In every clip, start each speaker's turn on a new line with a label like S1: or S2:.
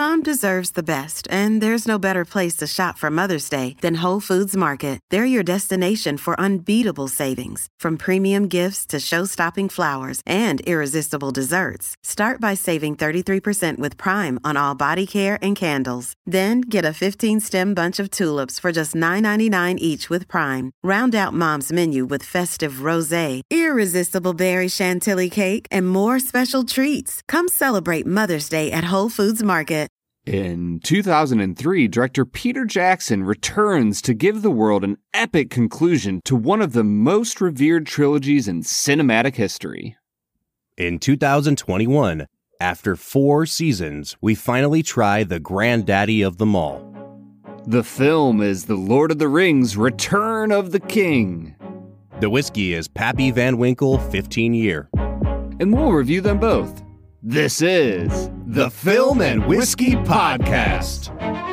S1: Mom deserves the best, and there's no better place to shop for Mother's Day than Whole Foods Market. They're your destination for unbeatable savings, from premium gifts to show-stopping flowers and irresistible desserts. Start by saving 33% with Prime on all body care and candles. Then get a 15-stem bunch of tulips for just $9.99 each with Prime. Round out Mom's menu with festive rosé, irresistible berry chantilly cake, and more special treats. Come celebrate Mother's Day at Whole Foods Market.
S2: In 2003, director Peter Jackson returns to give the world an epic conclusion to one of the most revered trilogies in cinematic history.
S3: In 2021, after 4 seasons, we finally try the granddaddy of them all.
S2: The film is The Lord of the Rings: Return of the King.
S3: The whiskey is Pappy Van Winkle 15 Year.
S2: And we'll review them both. This is the Film and Whiskey Podcast.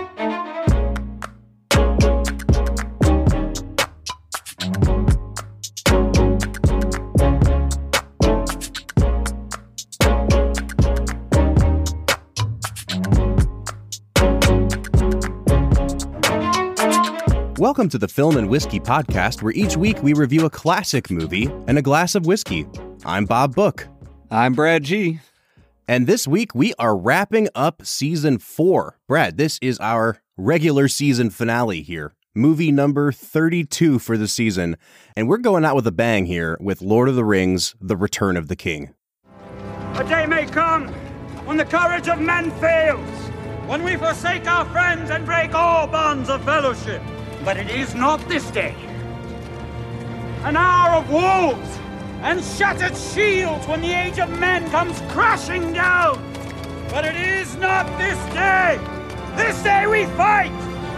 S3: Welcome to the Film and Whiskey Podcast, where each week we review a classic movie and a glass of whiskey. I'm Bob Book.
S2: I'm Brad G.
S3: And this week we are wrapping up season 4. Brad, this is our regular season finale here. Movie number 32 for the season. And we're going out with a bang here with Lord of the Rings: The Return of the King.
S4: A day may come when the courage of men fails, when we forsake our friends and break all bonds of fellowship. But it is not this day. An hour of wolves and shattered shields when the age of men comes crashing down. But it is not this day. This day we fight.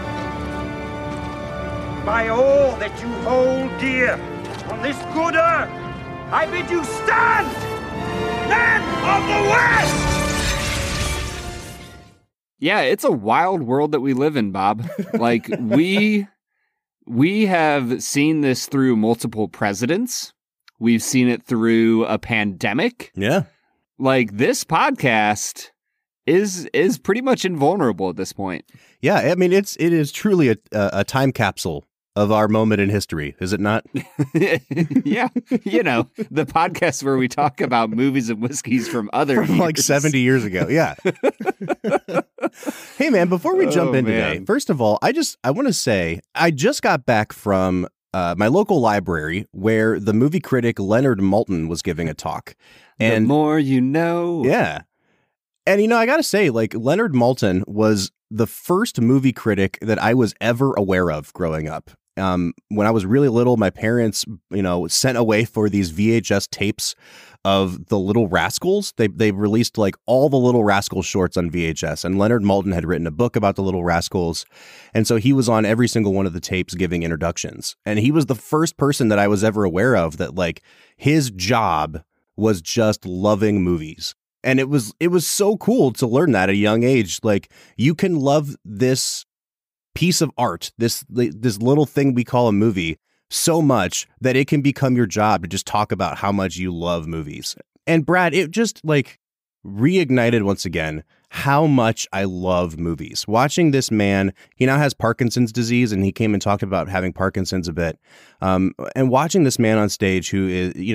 S4: By all that you hold dear on this good earth, I bid you stand, men of the West!
S2: Yeah, it's a wild world that we live in, Bob. Like, we have seen this through multiple presidents. We've seen it through a pandemic.
S3: Yeah.
S2: Like, this podcast is pretty much invulnerable at this point.
S3: Yeah, I mean, it is truly a time capsule of our moment in history, is it not?
S2: Yeah. You know, the podcast where we talk about movies and whiskeys from years.
S3: Like 70 years ago. Yeah. Hey, man, before we jump in today, first of all, I want to say I just got back from my local library where the movie critic Leonard Maltin was giving a talk. And
S2: the more you know.
S3: Yeah. And, you know, I got to say, like, Leonard Maltin was the first movie critic that I was ever aware of growing up. When I was really little, my parents, you know, sent away for these VHS tapes of The Little Rascals. They released like all the Little Rascals shorts on VHS, and Leonard Maltin had written a book about the Little Rascals. And so he was on every single one of the tapes giving introductions. And he was the first person that I was ever aware of that, like, his job was just loving movies. And it was so cool to learn that at a young age. Like, you can love this piece of art, this little thing we call a movie, so much that it can become your job to just talk about how much you love movies. And Brad, it just like reignited once again how much I love movies. Watching this man, he now has Parkinson's disease, and he came and talked about having Parkinson's a bit. And watching this man on stage who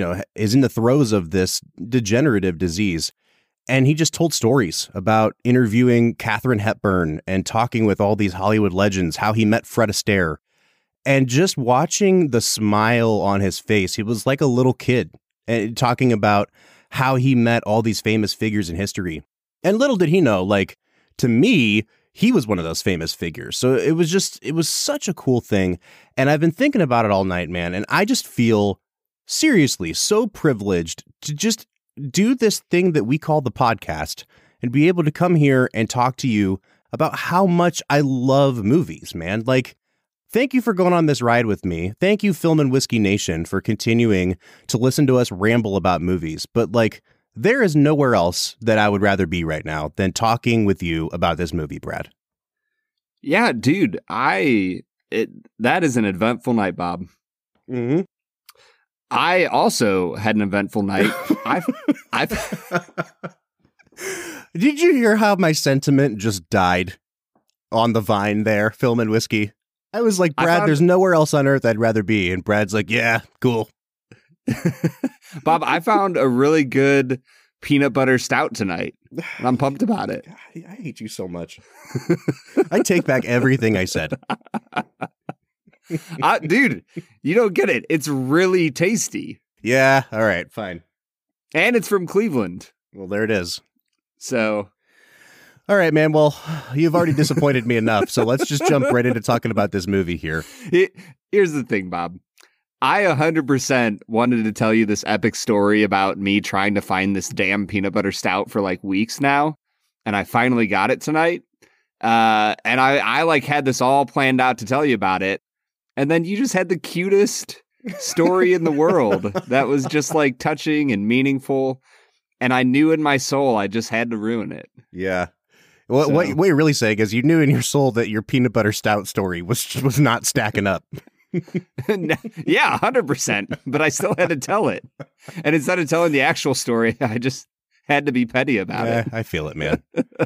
S3: is in the throes of this degenerative disease. And he just told stories about interviewing Katharine Hepburn and talking with all these Hollywood legends, how he met Fred Astaire. And just watching the smile on his face, he was like a little kid, and talking about how he met all these famous figures in history. And little did he know, like, to me, he was one of those famous figures. So it was such a cool thing. And I've been thinking about it all night, man. And I just feel seriously so privileged to just do this thing that we call the podcast and be able to come here and talk to you about how much I love movies, man. Like, thank you for going on this ride with me. Thank you, Film and Whiskey Nation, for continuing to listen to us ramble about movies. But, like, there is nowhere else that I would rather be right now than talking with you about this movie, Brad.
S2: Yeah, dude, that is an eventful night, Bob.
S3: Mm-hmm.
S2: I also had an eventful night.
S3: Did you hear how my sentiment just died on the vine there, Film and Whiskey? I was like, Brad, there's nowhere else on earth I'd rather be. And Brad's like, yeah, cool.
S2: Bob, I found a really good peanut butter stout tonight. And I'm pumped about it.
S3: I hate you so much. I take back everything I said.
S2: Dude, you don't get it. It's really tasty.
S3: Yeah. All right. Fine.
S2: And it's from Cleveland.
S3: Well, there it is.
S2: So.
S3: All right, man. Well, you've already disappointed me enough. So let's just jump right into talking about this movie here.
S2: Here's the thing, Bob. I 100% wanted to tell you this epic story about me trying to find this damn peanut butter stout for like weeks now. And I finally got it tonight. And I like had this all planned out to tell you about it. And then you just had the cutest story in the world that was just like touching and meaningful. And I knew in my soul I just had to ruin it.
S3: Yeah. What you're really saying is you knew in your soul that your peanut butter stout story was not stacking up.
S2: Yeah, 100%. But I still had to tell it. And instead of telling the actual story, I just had to be petty about it.
S3: I feel it, man.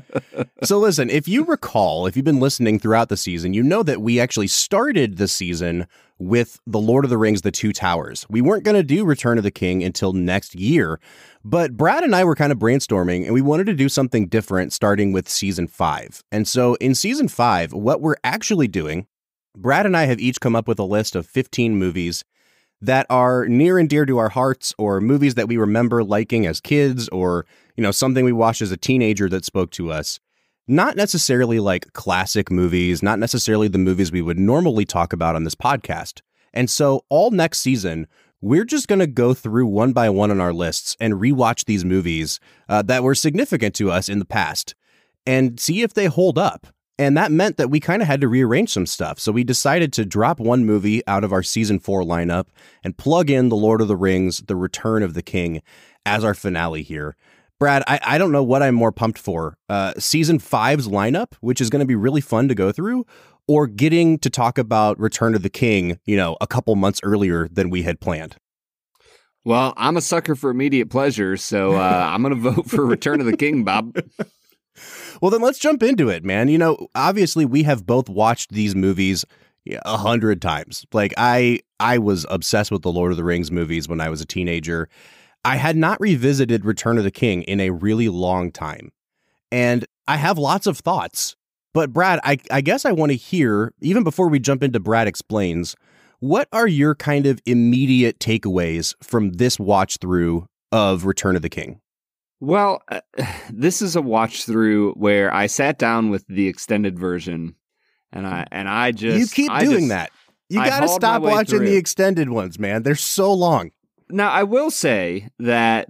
S3: So listen, if you recall, if you've been listening throughout the season, you know that we actually started the season with The Lord of the Rings, The Two Towers. We weren't going to do Return of the King until next year, but Brad and I were kind of brainstorming and we wanted to do something different starting with season 5. And so in season 5, what we're actually doing, Brad and I have each come up with a list of 15 movies that are near and dear to our hearts, or movies that we remember liking as kids, or, something we watched as a teenager that spoke to us. Not necessarily like classic movies, not necessarily the movies we would normally talk about on this podcast. And so all next season, we're just going to go through one by one on our lists and rewatch these movies that were significant to us in the past and see if they hold up. And that meant that we kind of had to rearrange some stuff. So we decided to drop one movie out of our season 4 lineup and plug in The Lord of the Rings, The Return of the King as our finale here. Brad, I don't know what I'm more pumped for. Season 5's lineup, which is going to be really fun to go through, or getting to talk about Return of the King, a couple months earlier than we had planned.
S2: Well, I'm a sucker for immediate pleasure, so I'm going to vote for Return of the King, Bob.
S3: Well, then let's jump into it, man. Obviously we have both watched these movies 100 times. Like I was obsessed with the Lord of the Rings movies when I was a teenager. I had not revisited Return of the King in a really long time. And I have lots of thoughts. But Brad, I guess I want to hear, even before we jump into Brad Explains, what are your kind of immediate takeaways from this watch through of Return of the King?
S2: Well, this is a watch through where I sat down with the extended version, and I just
S3: you keep doing that. You got to stop watching the extended ones, man. They're so long.
S2: Now, I will say that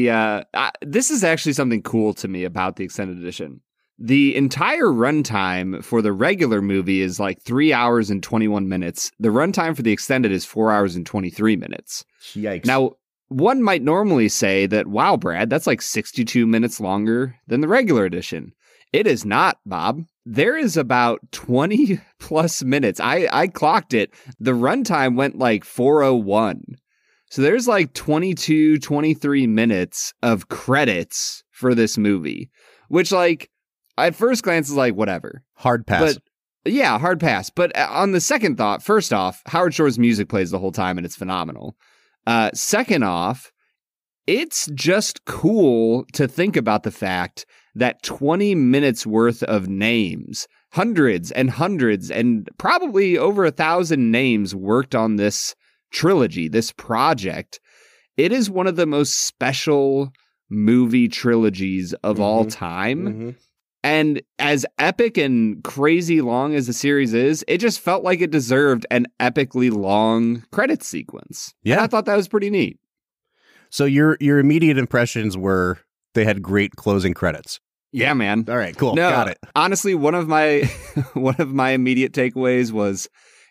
S2: this is actually something cool to me about the extended edition. The entire runtime for the regular movie is like 3 hours and 21 minutes. The runtime for the extended is 4 hours and 23 minutes.
S3: Yikes.
S2: Now, one might normally say that, wow, Brad, that's like 62 minutes longer than the regular edition. It is not, Bob. There is about 20 plus minutes. I clocked it. The runtime went like 4:01. So there's like 22, 23 minutes of credits for this movie, which like at first glance is like whatever.
S3: Hard pass.
S2: But yeah, hard pass. But on the second thought, first off, Howard Shore's music plays the whole time and it's phenomenal. Second off, it's just cool to think about the fact that 20 minutes worth of names, hundreds and probably over 1,000 names worked on this trilogy, this project. It is one of the most special movie trilogies of all time. Mm-hmm. And as epic and crazy long as the series is, it just felt like it deserved an epically long credit sequence.
S3: Yeah.
S2: And I thought that was pretty neat.
S3: So your immediate impressions were they had great closing credits.
S2: Yeah, man.
S3: All right, cool.
S2: No,
S3: got it.
S2: Honestly, one of my immediate takeaways was,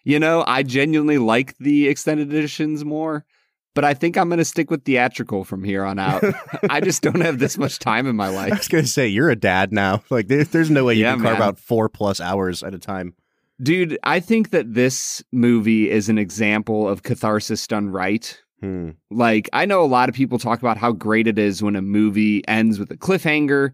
S2: I genuinely like the extended editions more, but I think I'm going to stick with theatrical from here on out. I just don't have this much time in my life.
S3: I was going to say, you're a dad now. Like, there's no way you can carve out 4+ hours at a time.
S2: Dude, I think that this movie is an example of catharsis done right. Like, I know a lot of people talk about how great it is when a movie ends with a cliffhanger,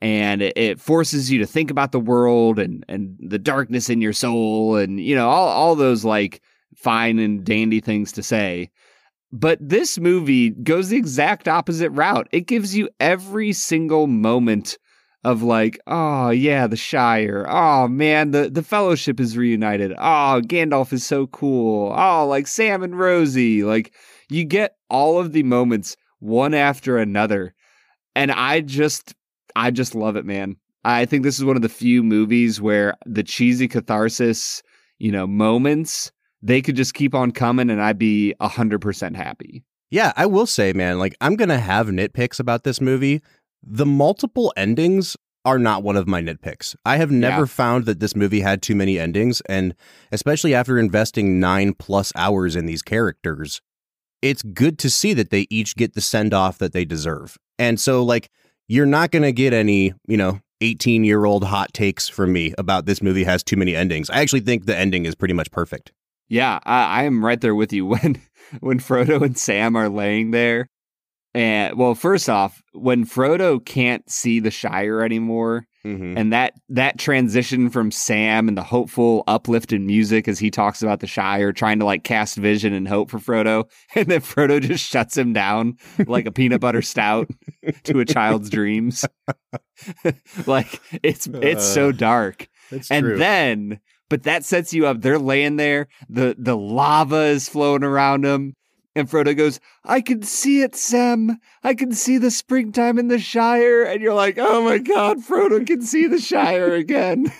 S2: and it forces you to think about the world and the darkness in your soul and, you know, all those like fine and dandy things to say. But this movie goes the exact opposite route. It gives you every single moment of like, oh yeah, the Shire. Oh man, the Fellowship is reunited. Oh, Gandalf is so cool. Oh, like Sam and Rosie. Like, you get all of the moments one after another. And I just love it, man. I think this is one of the few movies where the cheesy catharsis, you know, moments, they could just keep on coming and I'd be 100% happy.
S3: Yeah, I will say, man, like, I'm going to have nitpicks about this movie. The multiple endings are not one of my nitpicks. I have never found that this movie had too many endings, and especially after investing 9+ hours in these characters, it's good to see that they each get the send-off that they deserve. And so, like, you're not going to get any, you know, 18-year-old hot takes from me about this movie has too many endings. I actually think the ending is pretty much perfect.
S2: Yeah, I am right there with you. When Frodo and Sam are laying there, and well, first off, when Frodo can't see the Shire anymore, and that transition from Sam and the hopeful uplift in music as he talks about the Shire, trying to like cast vision and hope for Frodo, and then Frodo just shuts him down like a peanut butter stout to a child's dreams. Like it's so dark. And
S3: true.
S2: then, but that sets you up. They're laying there. The lava is flowing around them. And Frodo goes, I can see it, Sam. I can see the springtime in the Shire. And you're like, oh my God, Frodo can see the Shire again.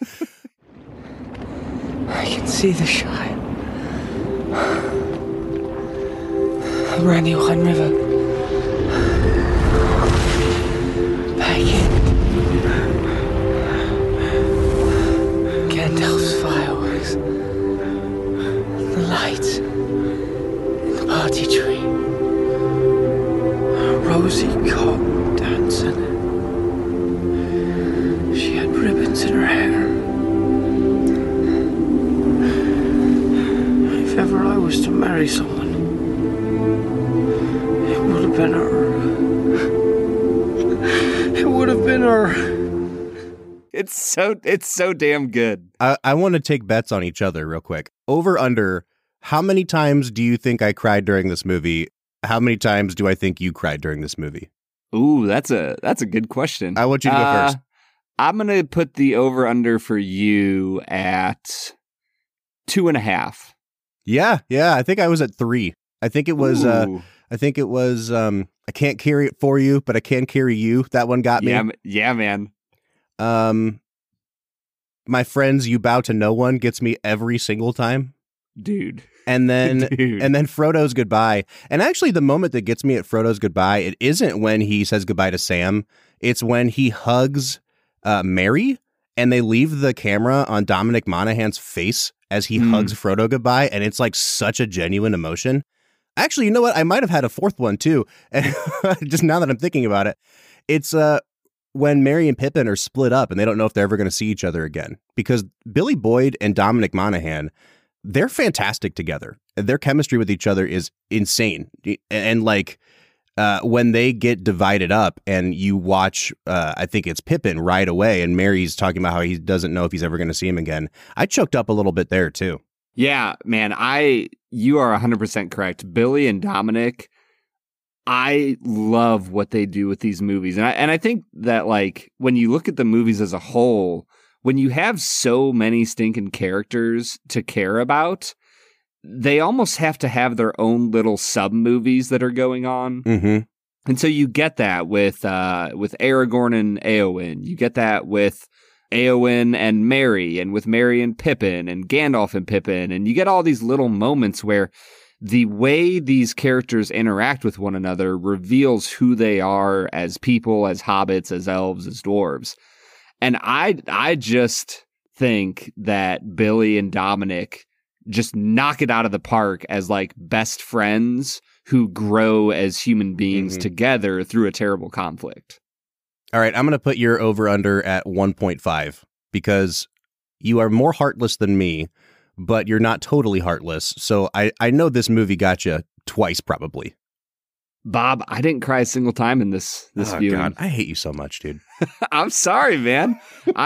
S5: I can see the Shire. The Brandywine River. Back Gandalf's fireworks. The lights. Party tree. Rosie cock dancing. She had ribbons in her hair. If ever I was to marry someone, it would have been her. It would have been her.
S2: It's so damn good.
S3: I want to take bets on each other real quick. Over under. How many times do you think I cried during this movie? How many times do I think you cried during this movie?
S2: Ooh, that's a good question.
S3: I want you to go first.
S2: I'm going to put the over-under for you at 2.5.
S3: Yeah. I think I was at 3. I think it was,
S2: Ooh.
S3: I can't carry it for you, but I can carry you. That one got me.
S2: Yeah, man.
S3: My friends, you bow to no one gets me every single time.
S2: Dude.
S3: And then Frodo's goodbye. And actually the moment that gets me at Frodo's goodbye, it isn't when he says goodbye to Sam. It's when he hugs Merry and they leave the camera on Dominic Monaghan's face as he hugs Frodo goodbye. And it's like such a genuine emotion. Actually, you know what? I might have had a fourth one too. And just now that I'm thinking about it, it's when Merry and Pippin are split up and they don't know if they're ever going to see each other again, because Billy Boyd and Dominic Monaghan, they're fantastic together. Their chemistry with each other is insane. And like when they get divided up and you watch, I think it's Pippin right away, and Merry's talking about how he doesn't know if he's ever going to see him again. I choked up a little bit there too.
S2: Yeah, man, you are 100% correct. Billy and Dominic, I love what they do with these movies. And I think that like when you look at the movies as a whole, when you have so many stinking characters to care about, they almost have to have their own little sub-movies that are going on.
S3: Mm-hmm.
S2: And so you get that with Aragorn and Éowyn. You get that with Éowyn and Merry, and with Merry and Pippin, and Gandalf and Pippin. And you get all these little moments where the way these characters interact with one another reveals who they are as people, as hobbits, as elves, as dwarves. And I just think that Billy and Dominic just knock it out of the park as like best friends who grow as human beings together through a terrible conflict.
S3: All right, I'm going to put your over-under at 1.5 because you are more heartless than me, but you're not totally heartless. So I know this movie got you twice probably.
S2: Bob, I didn't cry a single time in this viewing.
S3: God, I hate you so much, dude.
S2: I'm sorry, man.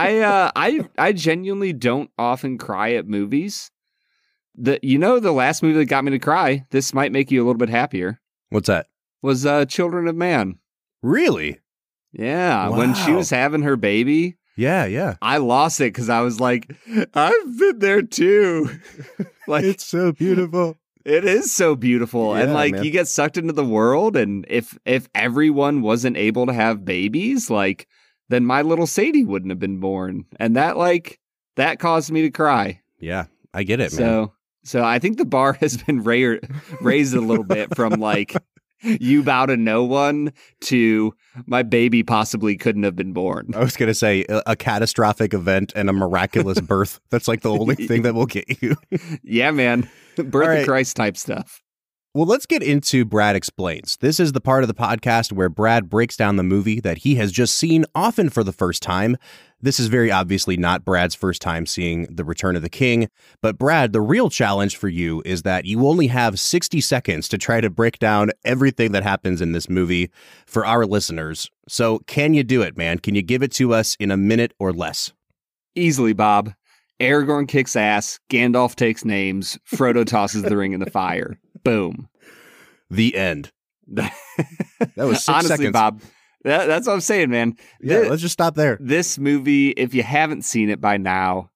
S2: I genuinely don't often cry at movies. The last movie that got me to cry, this might make you a little bit happier,
S3: What's that?
S2: was Children of Man.
S3: Really?
S2: Yeah, when she
S3: Wow.
S2: was having her baby,
S3: Yeah.
S2: I lost it because I was like, I've been there too. Like,
S3: so beautiful.
S2: it is so beautiful. And
S3: Yeah,
S2: like,
S3: man.
S2: you get sucked into the world. And if everyone wasn't able to have babies, like, then my little Sadie wouldn't have been born. And that caused me to cry.
S3: Yeah, I get it, man.
S2: So I think the bar has been raised a little bit from like, you bow to no one to my baby possibly couldn't have been born.
S3: I was going to say a catastrophic event and a miraculous birth. That's like the only thing that will get you.
S2: Yeah, man. Birth
S3: All right.
S2: of Christ type stuff.
S3: Well, let's get into Brad Explains. This is the part of the podcast where Brad breaks down the movie that he has just seen, often for the first time. This is very obviously not Brad's first time seeing The Return of the King. But Brad, the real challenge for you is that you only have 60 seconds to try to break down everything that happens in this movie for our listeners. So can you do it, man? Can you give it to us in a minute or less?
S2: Easily, Bob. Aragorn kicks ass. Gandalf takes names. Frodo tosses the ring in the fire. Boom.
S3: The end. That was 6
S2: Honestly,
S3: seconds.
S2: Bob, that's what I'm saying, man.
S3: Yeah, let's just stop there.
S2: This movie, if you haven't seen it by now,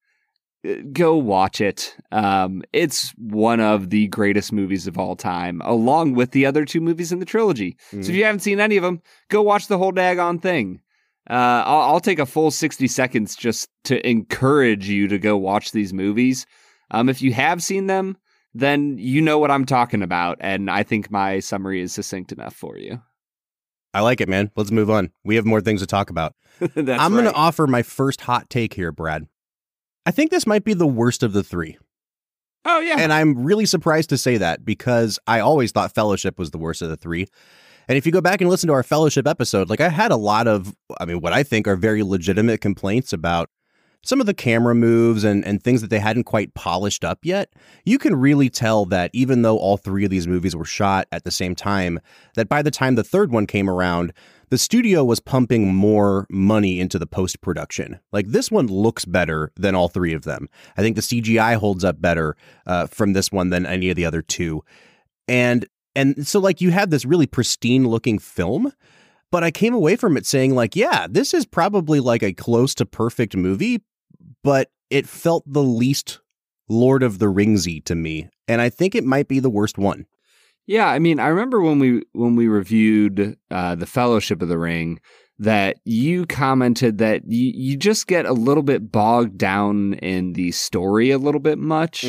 S2: go watch it. It's one of the greatest movies of all time, along with the other two movies in the trilogy. So if you haven't seen any of them, go watch the whole daggone thing. I'll take a full 60 seconds just to encourage you to go watch these movies. If you have seen them, then you know what I'm talking about, and I think my summary is succinct enough for you.
S3: I like it, man. Let's move on. We have more things to talk about.
S2: That's
S3: I'm going to
S2: right.
S3: offer my first hot take here, Brad. I think this might be the worst of the three.
S2: Oh, yeah.
S3: And I'm really surprised to say that because I always thought Fellowship was the worst of the three. And if you go back and listen to our Fellowship episode, like I had a lot of, what I think are very legitimate complaints about some of the camera moves and things that they hadn't quite polished up yet. You can really tell that even though all three of these movies were shot at the same time, that by the time the third one came around, the studio was pumping more money into the post-production. Like this one looks better than all three of them. I think the CGI holds up better from this one than any of the other two. And so like you have this really pristine looking film, but I came away from it saying like, yeah, this is probably like a close to perfect movie, but it felt the least Lord of the Ringsy to me. And I think it might be the worst one.
S2: Yeah, I mean, I remember when we reviewed the Fellowship of the Ring that you commented that you just get a little bit bogged down in the story a little bit much.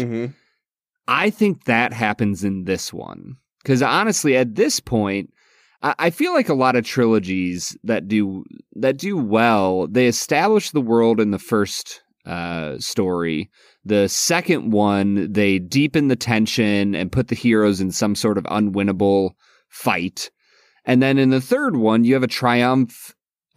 S2: I think that happens in this one. Because honestly, at this point, I feel like a lot of trilogies that do well, they establish the world in the first story. The second one, they deepen the tension and put the heroes in some sort of unwinnable fight. And then in the third one, you have a triumph.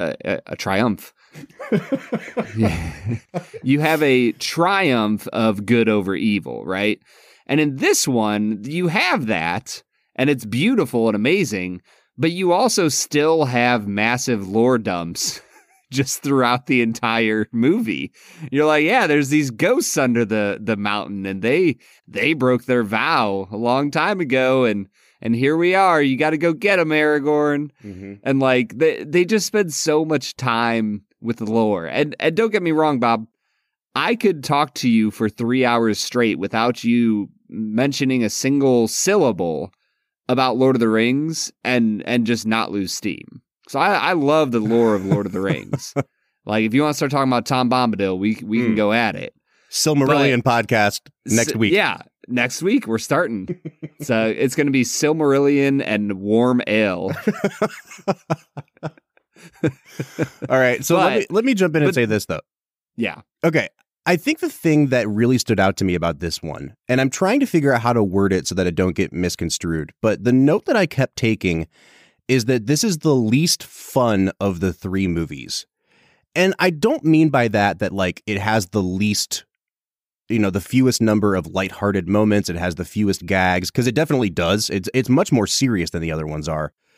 S2: You have a triumph of good over evil, right? And in this one, you have that, and it's beautiful and amazing, but you also still have massive lore dumps just throughout the entire movie. You're like, yeah, there's these ghosts under the mountain, and they broke their vow a long time ago, and here we are. You got to go get them, Aragorn. And like they just spend so much time with the lore. And don't get me wrong, Bob, I could talk to you for 3 hours straight without you mentioning a single syllable about Lord of the Rings and just not lose steam. So I love the lore of Lord of the Rings. Like, if you want to start talking about Tom Bombadil, we can go at it.
S3: Silmarillion podcast next week.
S2: Yeah, next week we're starting. So it's going to be Silmarillion and warm ale.
S3: All right. So let me jump in and say this, though.
S2: Yeah.
S3: Okay. I think the thing that really stood out to me about this one, and I'm trying to figure out how to word it so that it don't get misconstrued, but the note that I kept taking is that this is the least fun of the three movies. And I don't mean by that like it has the least, the fewest number of lighthearted moments. It has the fewest gags, because it definitely does. It's much more serious than the other ones are.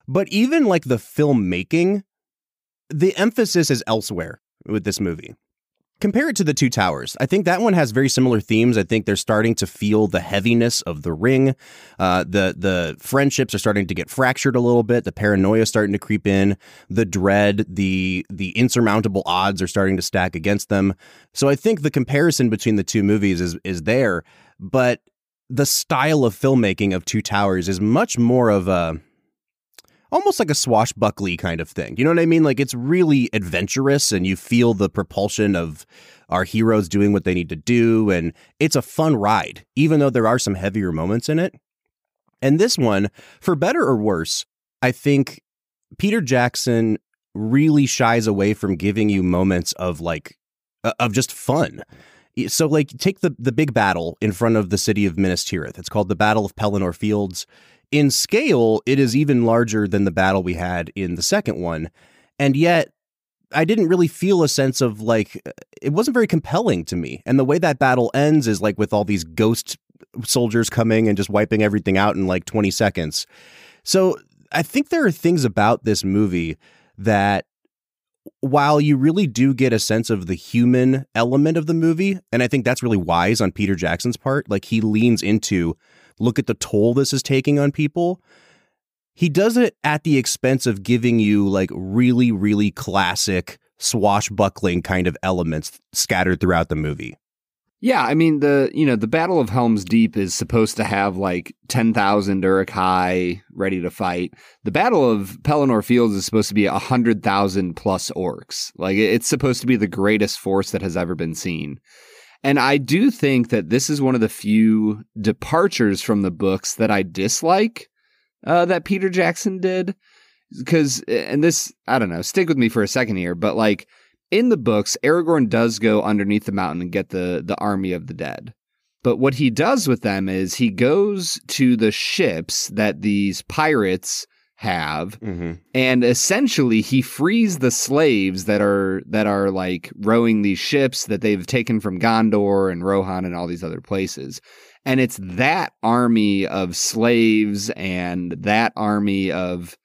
S3: But even like the filmmaking, the emphasis is elsewhere with this movie. Compare it to The Two Towers. I think that one has very similar themes. I think they're starting to feel the heaviness of the ring. The friendships are starting to get fractured a little bit. The paranoia is starting to creep in. The dread, the insurmountable odds are starting to stack against them. So I think the comparison between the two movies is there. But the style of filmmaking of Two Towers is much more of a almost like a swashbuckly kind of thing. You know what I mean? Like, it's really adventurous and you feel the propulsion of our heroes doing what they need to do. And it's a fun ride, even though there are some heavier moments in it. And this one, for better or worse, I think Peter Jackson really shies away from giving you moments of just fun. So like, take the big battle in front of the city of Minas Tirith. It's called the Battle of Pelennor Fields. In scale, it is even larger than the battle we had in the second one. And yet, I didn't really feel a sense of it wasn't very compelling to me. And the way that battle ends is like with all these ghost soldiers coming and just wiping everything out in like 20 seconds. So I think there are things about this movie that, while you really do get a sense of the human element of the movie, and I think that's really wise on Peter Jackson's part, like he leans into, look at the toll this is taking on people. He does it at the expense of giving you like really, really classic swashbuckling kind of elements scattered throughout the movie.
S2: Yeah, I mean, the Battle of Helm's Deep is supposed to have like 10,000 Uruk-hai ready to fight. The Battle of Pelennor Fields is supposed to be 100,000 plus orcs. Like, it's supposed to be the greatest force that has ever been seen. And I do think that this is one of the few departures from the books that I dislike that Peter Jackson did. Because, and this, I don't know, stick with me for a second here, but like, in the books, Aragorn does go underneath the mountain and get the army of the dead. But what he does with them is he goes to the ships that these pirates have, and essentially he frees the slaves that are like rowing these ships that they've taken from Gondor and Rohan and all these other places. And it's that army of slaves and that army of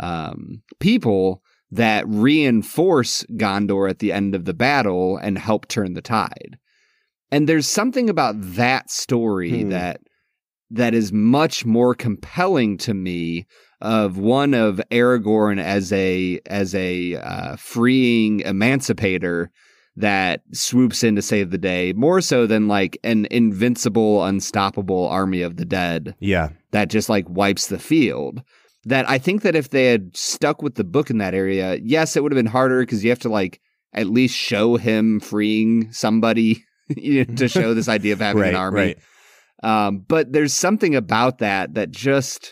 S2: people that reinforce Gondor at the end of the battle and help turn the tide. And there's something about that story that is much more compelling to me, of one of Aragorn as a freeing emancipator that swoops in to save the day, more so than like an invincible, unstoppable army of the dead.
S3: Yeah.
S2: That just like wipes the field. That I think that if they had stuck with the book in that area, yes, it would have been harder because you have to like at least show him freeing somebody to show this idea of having an army. Right. But there's something about that just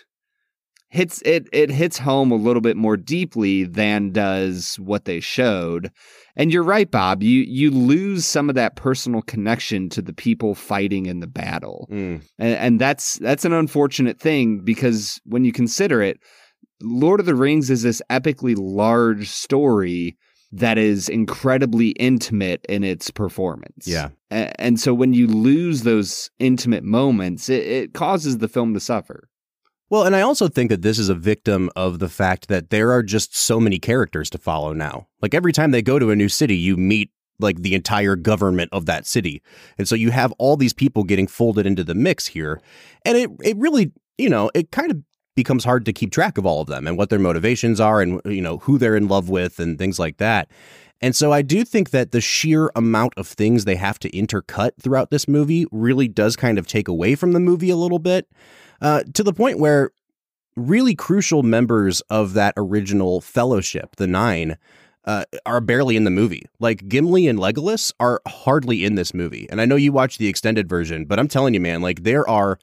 S2: hits it hits home a little bit more deeply than does what they showed. And you're right, Bob. You lose some of that personal connection to the people fighting in the battle. And that's an unfortunate thing, because when you consider it, Lord of the Rings is this epically large story that is incredibly intimate in its performance.
S3: Yeah.
S2: And so when you lose those intimate moments, it causes the film to suffer.
S3: Well, and I also think that this is a victim of the fact that there are just so many characters to follow now. Like, every time they go to a new city, you meet like the entire government of that city. And so you have all these people getting folded into the mix here. And it really, it kind of becomes hard to keep track of all of them and what their motivations are and, who they're in love with and things like that. And so I do think that the sheer amount of things they have to intercut throughout this movie really does kind of take away from the movie a little bit. To the point where really crucial members of that original fellowship, the Nine, are barely in the movie. Like, Gimli and Legolas are hardly in this movie. And I know you watched the extended version, but I'm telling you, man, like, there are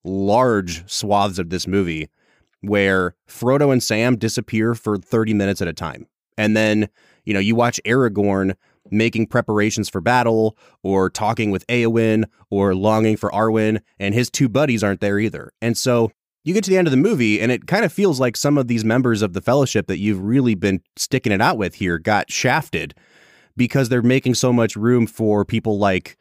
S3: large swaths of this movie where Frodo and Sam disappear for 30 minutes at a time. And then, you watch Aragorn making preparations for battle, or talking with Éowyn, or longing for Arwen, and his two buddies aren't there either. And so you get to the end of the movie, and it kind of feels like some of these members of the Fellowship that you've really been sticking it out with here got shafted, because they're making so much room for people like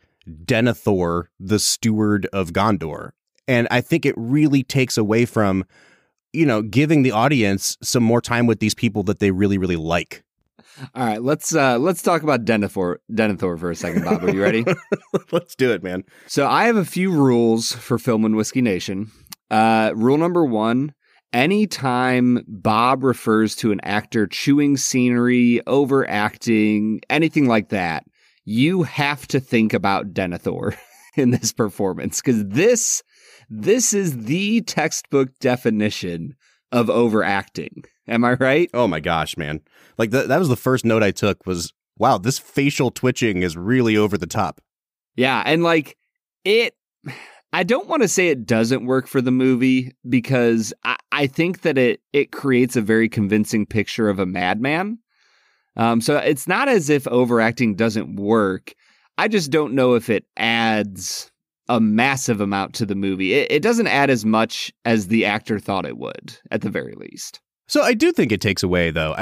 S3: Denethor, the steward of Gondor. And I think it really takes away from giving the audience some more time with these people that they really, really like.
S2: All right, let's talk about Denethor for a second, Bob. Are you ready?
S3: Let's do it, man.
S2: So I have a few rules for Film and Whiskey Nation. Rule number 1, anytime Bob refers to an actor chewing scenery, overacting, anything like that, you have to think about Denethor in this performance, because this is the textbook definition of overacting. Am I right?
S3: Oh my gosh, man. Like that was the first note I took was, wow, this facial twitching is really over the top.
S2: Yeah. And like I don't want to say it doesn't work for the movie, because I think that it creates a very convincing picture of a madman. So it's not as if overacting doesn't work. I just don't know if it adds a massive amount to the movie. It doesn't add as much as the actor thought it would, at the very least.
S3: So I do think it takes away, though.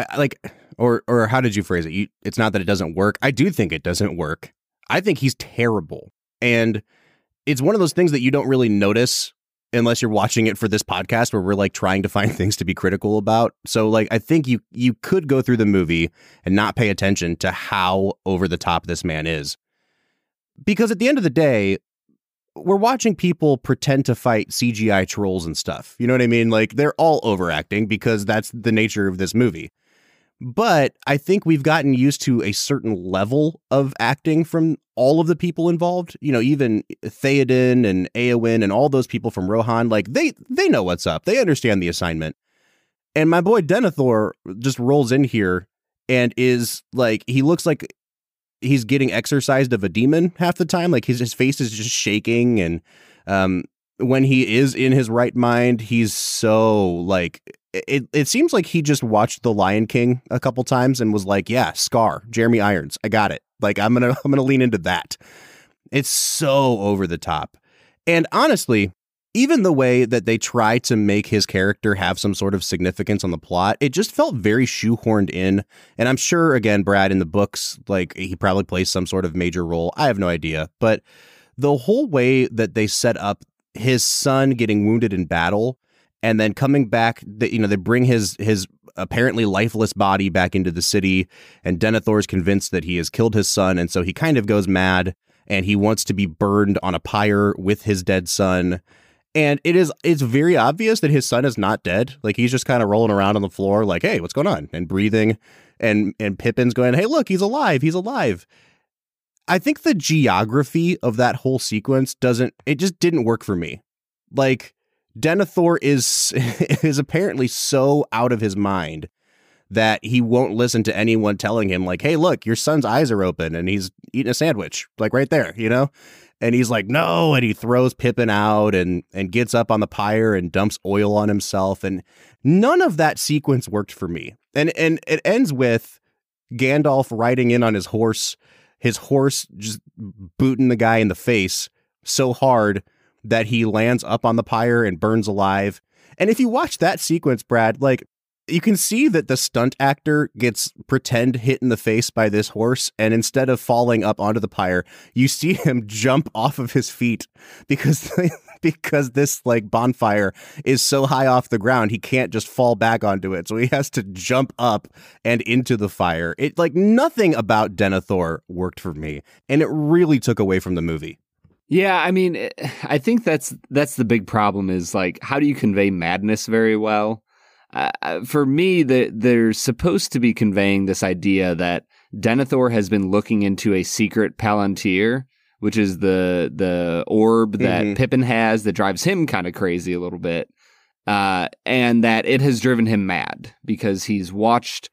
S3: Or how did you phrase it? It's not that it doesn't work. I do think it doesn't work. I think he's terrible. And it's one of those things that you don't really notice unless you're watching it for this podcast, where we're like trying to find things to be critical about. So like, I think you could go through the movie and not pay attention to how over the top this man is. Because at the end of the day, we're watching people pretend to fight CGI trolls and stuff. You know what I mean? Like, they're all overacting because that's the nature of this movie. But I think we've gotten used to a certain level of acting from all of the people involved. Even Theoden and Eowyn and all those people from Rohan, like they know what's up. They understand the assignment. And my boy Denethor just rolls in here and is like, he looks like he's getting exorcised of a demon half the time. Like his face is just shaking. And when he is in his right mind, he's so like, it seems like he just watched The Lion King a couple times and was like, yeah, Scar, Jeremy Irons, I got it. Like, I'm going to lean into that. It's so over the top. And honestly, even the way that they try to make his character have some sort of significance on the plot, it just felt very shoehorned in. And I'm sure, again, Brad, in the books, like, he probably plays some sort of major role. I have no idea. But the whole way that they set up his son getting wounded in battle and then coming back, they bring his apparently lifeless body back into the city, and Denethor is convinced that he has killed his son, and so he kind of goes mad, and he wants to be burned on a pyre with his dead son. And it's very obvious that his son is not dead. Like, he's just kind of rolling around on the floor like, hey, what's going on? And breathing, and Pippin's going, hey, look, he's alive. He's alive. I think the geography of that whole sequence just didn't work for me. Like, Denethor is apparently so out of his mind that he won't listen to anyone telling him like, hey, look, your son's eyes are open and he's eating a sandwich, like right there, And he's like, no, and he throws Pippin out and gets up on the pyre and dumps oil on himself. And none of that sequence worked for me. And it ends with Gandalf riding in on his horse just booting the guy in the face so hard that he lands up on the pyre and burns alive. And if you watch that sequence, Brad, like, you can see that the stunt actor gets pretend hit in the face by this horse, and instead of falling up onto the pyre, you see him jump off of his feet because this like bonfire is so high off the ground, he can't just fall back onto it. So he has to jump up and into the fire. It like nothing about Denethor worked for me, and it really took away from the movie.
S2: Yeah, I mean, I think that's the big problem is, like, how do you convey madness very well? For me, they're supposed to be conveying this idea that Denethor has been looking into a secret Palantir, which is the orb that Pippin has that drives him kind of crazy a little bit, and that it has driven him mad because he's watched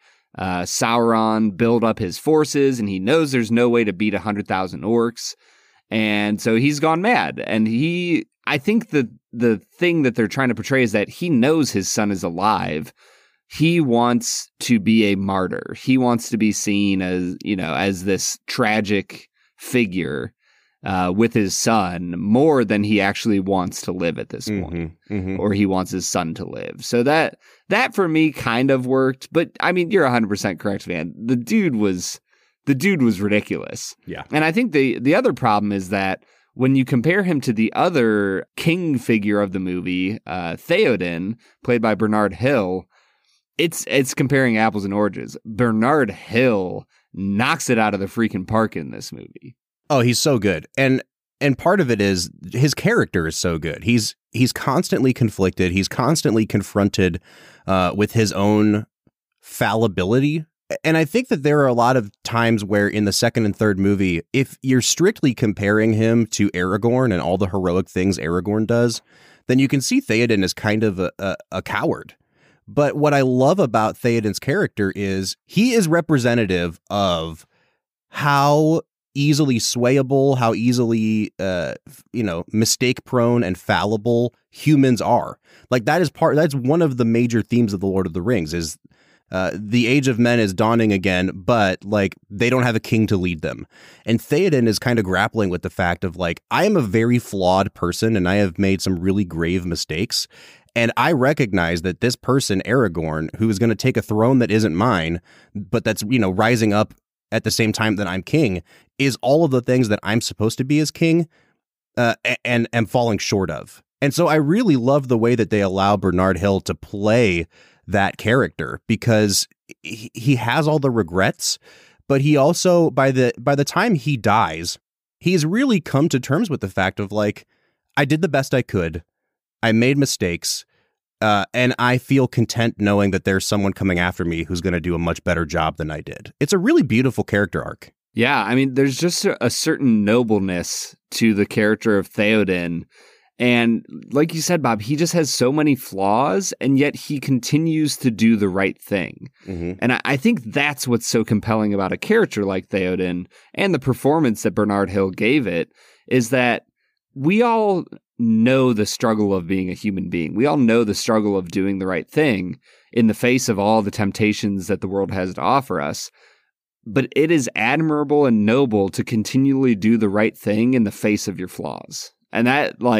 S2: Sauron build up his forces, and he knows there's no way to beat 100,000 orcs. And so he's gone mad. And I think the thing that they're trying to portray is that he knows his son is alive. He wants to be a martyr. He wants to be seen as this tragic figure with his son more than he actually wants to live at this point, or he wants his son to live. So that for me kind of worked. But I mean, you're 100% correct, man. The dude was ridiculous.
S3: Yeah.
S2: And I think the other problem is that when you compare him to the other king figure of the movie, Theoden, played by Bernard Hill, it's comparing apples and oranges. Bernard Hill knocks it out of the freaking park in this movie.
S3: Oh, he's so good. And part of it is his character is so good. He's constantly conflicted. He's constantly confronted with his own fallibility. And I think that there are a lot of times where in the second and third movie, if you're strictly comparing him to Aragorn and all the heroic things Aragorn does, then you can see Theoden as kind of a coward. But what I love about Theoden's character is he is representative of how easily swayable, how easily, mistake prone and fallible humans are. Like that's one of the major themes of The Lord of the Rings is the age of men is dawning again, but like they don't have a king to lead them. And Theoden is kind of grappling with the fact of like, I am a very flawed person and I have made some really grave mistakes. And I recognize that this person, Aragorn, who is going to take a throne that isn't mine, but that's, rising up at the same time that I'm king, is all of the things that I'm supposed to be as king and am falling short of. And so I really love the way that they allow Bernard Hill to play that character because he has all the regrets, but he also, by the time he dies, he's really come to terms with the fact of like, I did the best I could. I made mistakes, and I feel content knowing that there's someone coming after me who's going to do a much better job than I did. It's a really beautiful character arc.
S2: Yeah, I mean, there's just a certain nobleness to the character of Theoden. And like you said, Bob, he just has so many flaws, and yet he continues to do the right thing. Mm-hmm. And I think that's what's so compelling about a character like Theoden and the performance that Bernard Hill gave it, is that we all know the struggle of being a human being. We all know the struggle of doing the right thing in the face of all the temptations that the world has to offer us. But it is admirable and noble to continually do the right thing in the face of your flaws. And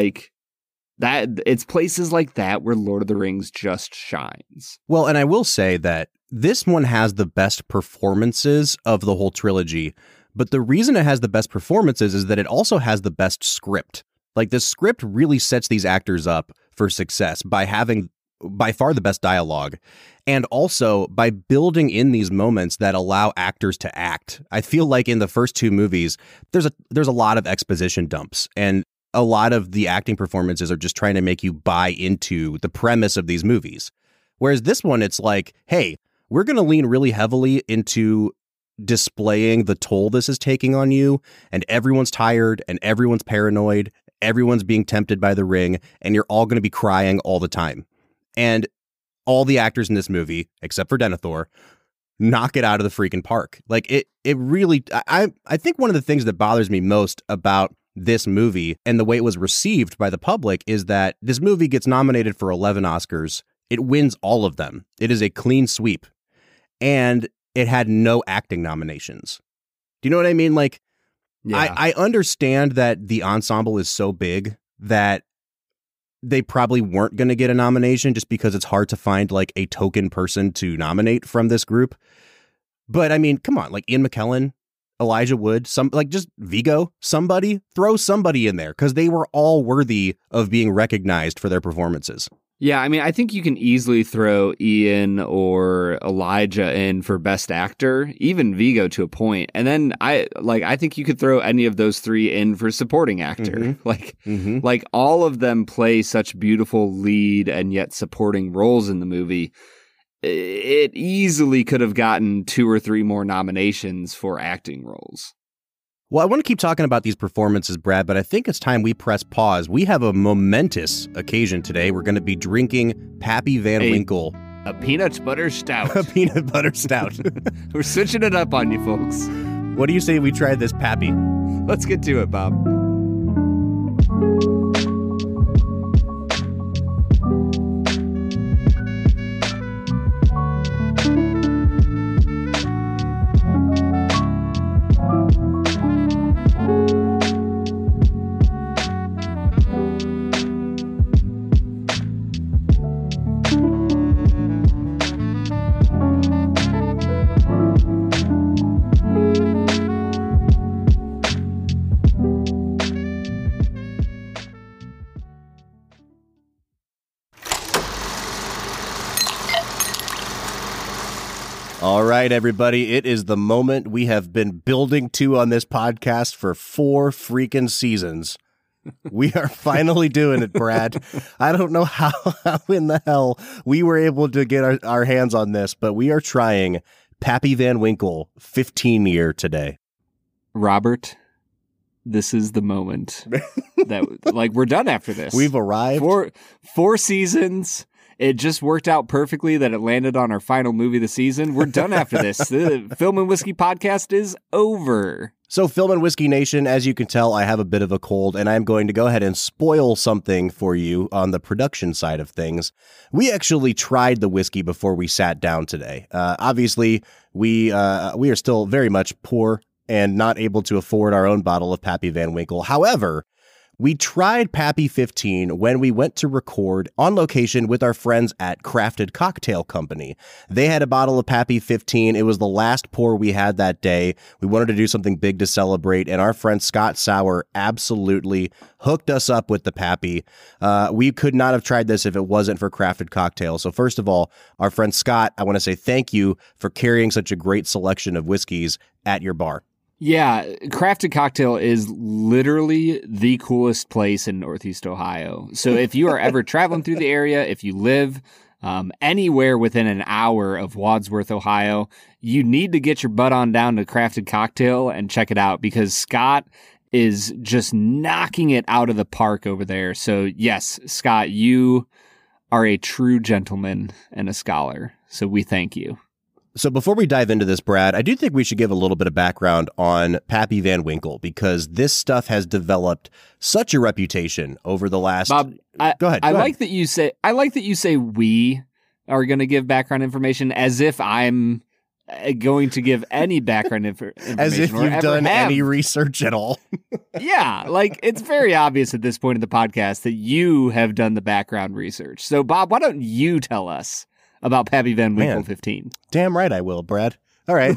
S2: it's places like that where Lord of the Rings just shines.
S3: Well, and I will say that this one has the best performances of the whole trilogy. But the reason it has the best performances is that it also has the best script. Like the script really sets these actors up for success by having by far the best dialogue, and also by building in these moments that allow actors to act. I feel like in the first two movies, there's a lot of exposition dumps, and a lot of the acting performances are just trying to make you buy into the premise of these movies. Whereas this one, it's like, hey, we're going to lean really heavily into displaying the toll this is taking on you, and everyone's tired, and everyone's paranoid, everyone's being tempted by the ring, and you're all going to be crying all the time. And all the actors in this movie, except for Denethor, knock it out of the freaking park. Like it really, I think one of the things that bothers me most about this movie and the way it was received by the public is that this movie gets nominated for 11 Oscars. It wins all of them. It is a clean sweep. And it had no acting nominations. Do you know what I mean? Like, yeah. I understand that the ensemble is so big that they probably weren't going to get a nomination just because it's hard to find like a token person to nominate from this group. But I mean, come on, like Ian McKellen, Elijah Wood, just Viggo, throw somebody in there because they were all worthy of being recognized for their performances.
S2: Yeah, I mean, I think you can easily throw Ian or Elijah in for Best Actor, even Viggo to a point. And then I think you could throw any of those three in for Supporting Actor. Mm-hmm. Like all of them play such beautiful lead and yet supporting roles in the movie. It easily could have gotten 2 or 3 more nominations for acting roles.
S3: Well, I want to keep talking about these performances, Brad, but I think it's time we press pause. We have a momentous occasion today. We're going to be drinking Pappy Van Winkle.
S2: A peanut butter stout.
S3: A peanut butter stout.
S2: We're switching it up on you folks.
S3: What do you say we try this Pappy?
S2: Let's get to it, Bob.
S3: All right, everybody. It is the moment we have been building to on this podcast for 4 freaking seasons. We are finally doing it, Brad. I don't know how in the hell we were able to get our hands on this, but we are trying Pappy Van Winkle 15 year today.
S2: Robert, this is the moment that, like, we're done after this.
S3: We've arrived.
S2: 4 seasons. It just worked out perfectly that it landed on our final movie of the season. We're done after this. The Film and Whiskey podcast is over.
S3: So, Film and Whiskey Nation, as you can tell, I have a bit of a cold, and I'm going to go ahead and spoil something for you on the production side of things. We actually tried the whiskey before we sat down today. Obviously, we are still very much poor and not able to afford our own bottle of Pappy Van Winkle. However, we tried Pappy 15 when we went to record on location with our friends at Crafted Cocktail Company. They had a bottle of Pappy 15. It was the last pour we had that day. We wanted to do something big to celebrate, and our friend Scott Sauer absolutely hooked us up with the Pappy. We could not have tried this if it wasn't for Crafted Cocktail. So first of all, our friend Scott, I want to say thank you for carrying such a great selection of whiskeys at your bar.
S2: Yeah, Crafted Cocktail is literally the coolest place in Northeast Ohio. So if you are ever traveling through the area, if you live anywhere within an hour of Wadsworth, Ohio, you need to get your butt on down to Crafted Cocktail and check it out, because Scott is just knocking it out of the park over there. So yes, Scott, you are a true gentleman and a scholar. So we thank you.
S3: So before we dive into this, Brad, I do think we should give a little bit of background on Pappy Van Winkle, because this stuff has developed such a reputation over the last.
S2: Bob,
S3: go ahead.
S2: I like that you say we are going to give background information as if I'm going to give any background information,
S3: as if you've done any research at all.
S2: Yeah, like it's very obvious at this point in the podcast that you have done the background research. So, Bob, why don't you tell us about Pappy Van Winkle 15.
S3: Damn right I will, Brad. All right.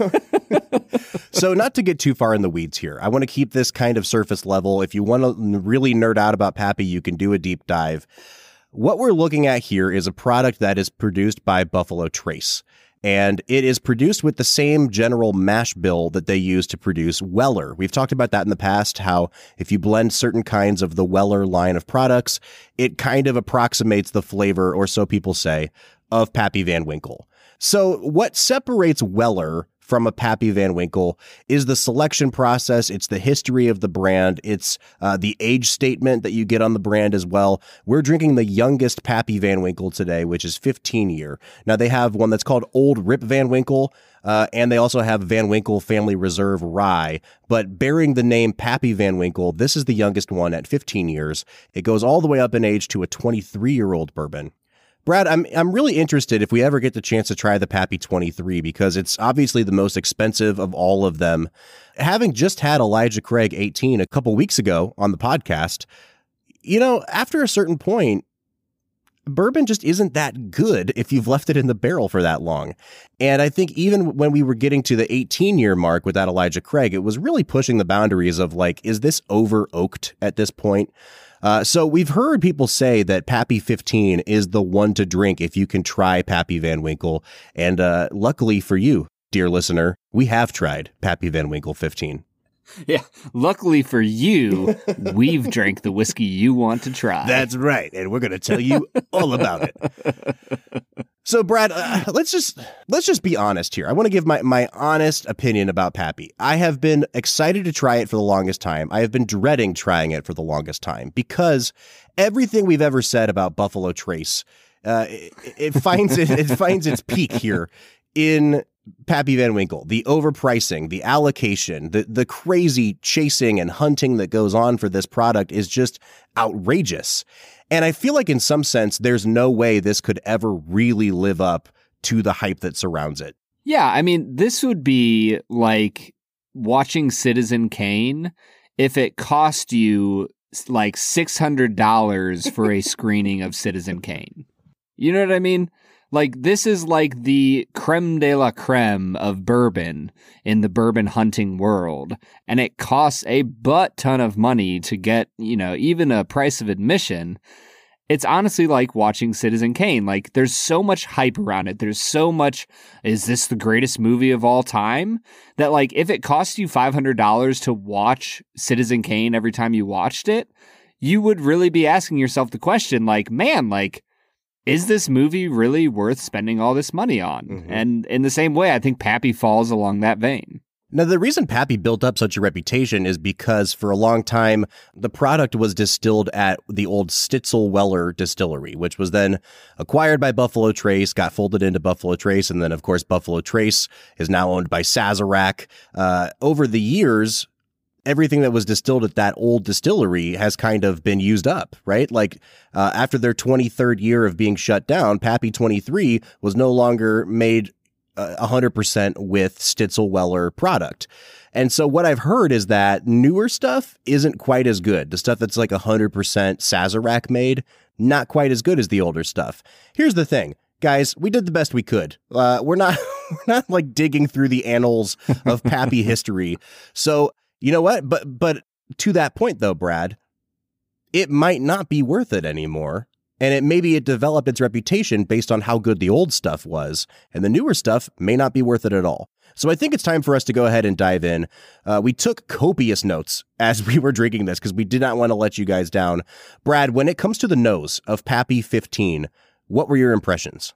S3: So not to get too far in the weeds here, I want to keep this kind of surface level. If you want to really nerd out about Pappy, you can do a deep dive. What we're looking at here is a product that is produced by Buffalo Trace. And it is produced with the same general mash bill that they use to produce Weller. We've talked about that in the past, how if you blend certain kinds of the Weller line of products, it kind of approximates the flavor, or so people say, of Pappy Van Winkle. So what separates Weller from a Pappy Van Winkle is the selection process. It's the history of the brand. It's the age statement that you get on the brand as well. We're drinking the youngest Pappy Van Winkle today, which is 15 year. Now they have one that's called Old Rip Van Winkle, and they also have Van Winkle Family Reserve Rye. But bearing the name Pappy Van Winkle, this is the youngest one at 15 years. It goes all the way up in age to a 23-year-old bourbon. Brad, I'm really interested if we ever get the chance to try the Pappy 23, because it's obviously the most expensive of all of them. Having just had Elijah Craig 18 a couple weeks ago on the podcast, you know, after a certain point, bourbon just isn't that good if you've left it in the barrel for that long. And I think even when we were getting to the 18-year mark with that Elijah Craig, it was really pushing the boundaries of, like, is this over oaked at this point? So we've heard people say that Pappy 15 is the one to drink if you can try Pappy Van Winkle. And luckily for you, dear listener, we have tried Pappy Van Winkle 15.
S2: Yeah, luckily for you, we've drank the whiskey you want to try.
S3: That's right, and we're going to tell you all about it. So, Brad, let's just be honest here. I want to give my honest opinion about Pappy. I have been excited to try it for the longest time. I have been dreading trying it for the longest time, because everything we've ever said about Buffalo Trace, it finds its peak here in Pappy Van Winkle. The overpricing, the allocation, the crazy chasing and hunting that goes on for this product is just outrageous. And I feel like in some sense, there's no way this could ever really live up to the hype that surrounds it.
S2: Yeah, I mean, this would be like watching Citizen Kane if it cost you like $600 for a screening of Citizen Kane. You know what I mean? Like, this is like the creme de la creme of bourbon in the bourbon hunting world. And it costs a butt ton of money to get, you know, even a price of admission. it's honestly like watching Citizen Kane. Like, there's so much hype around it. There's so much, is this the greatest movie of all time? That, like, if it cost you $500 to watch Citizen Kane every time you watched it, you would really be asking yourself the question, like, man, like, is this movie really worth spending all this money on? Mm-hmm. And in the same way, I think Pappy falls along that vein.
S3: Now, the reason Pappy built up such a reputation is because for a long time, the product was distilled at the old Stitzel Weller distillery, which was then acquired by Buffalo Trace, got folded into Buffalo Trace, and then, of course, Buffalo Trace is now owned by Sazerac. Over the years, everything that was distilled at that old distillery has kind of been used up, right? Like, after their 23rd year of being shut down, Pappy 23 was no longer made 100% with Stitzel Weller product. And so what I've heard is that newer stuff isn't quite as good. The stuff that's like 100% Sazerac made, not quite as good as the older stuff. Here's the thing, guys, we did the best we could. We're not like digging through the annals of Pappy history. So you know what? But to that point though, Brad, it might not be worth it anymore. And maybe it developed its reputation based on how good the old stuff was, and the newer stuff may not be worth it at all. So I think it's time for us to go ahead and dive in. We took copious notes as we were drinking this because we did not want to let you guys down. Brad, when it comes to the nose of Pappy 15, what were your impressions?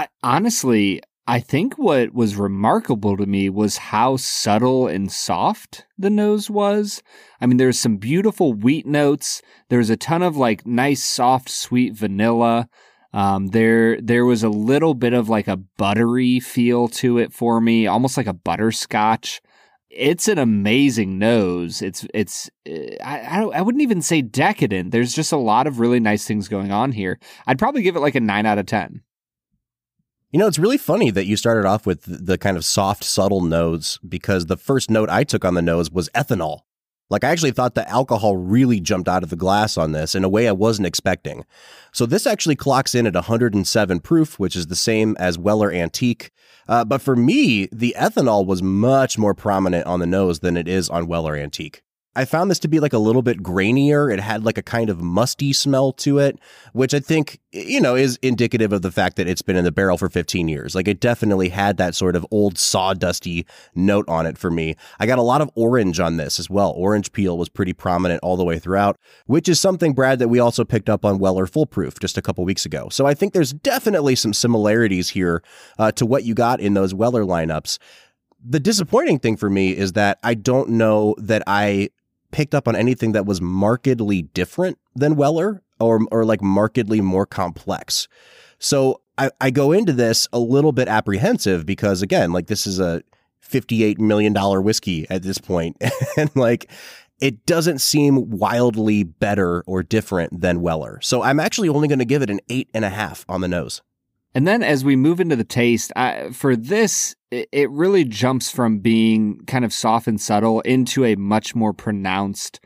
S2: I think what was remarkable to me was how subtle and soft the nose was. I mean, there's some beautiful wheat notes. There's a ton of like nice, soft, sweet vanilla. There was a little bit of like a buttery feel to it for me, almost like a butterscotch. It's an amazing nose. I wouldn't even say decadent. There's just a lot of really nice things going on here. I'd probably give it like a 9 out of 10.
S3: You know, it's really funny that you started off with the kind of soft, subtle nose, because the first note I took on the nose was ethanol. Like, I actually thought the alcohol really jumped out of the glass on this in a way I wasn't expecting. So this actually clocks in at 107 proof, which is the same as Weller Antique. But for me, the ethanol was much more prominent on the nose than it is on Weller Antique. I found this to be like a little bit grainier. It had like a kind of musty smell to it, which I think, you know, is indicative of the fact that it's been in the barrel for 15 years. Like, it definitely had that sort of old sawdusty note on it for me. I got a lot of orange on this as well. Orange peel was pretty prominent all the way throughout, which is something, Brad, that we also picked up on Weller Full Proof just a couple weeks ago. So I think there's definitely some similarities here to what you got in those Weller lineups. The disappointing thing for me is that I don't know that I picked up on anything that was markedly different than Weller or like markedly more complex. So I go into this a little bit apprehensive because, again, like, this is a $58 million whiskey at this point. And like, it doesn't seem wildly better or different than Weller. So I'm actually only going to give it an 8.5 on the nose.
S2: And then as we move into the taste, for this, it really jumps from being kind of soft and subtle into a much more pronounced,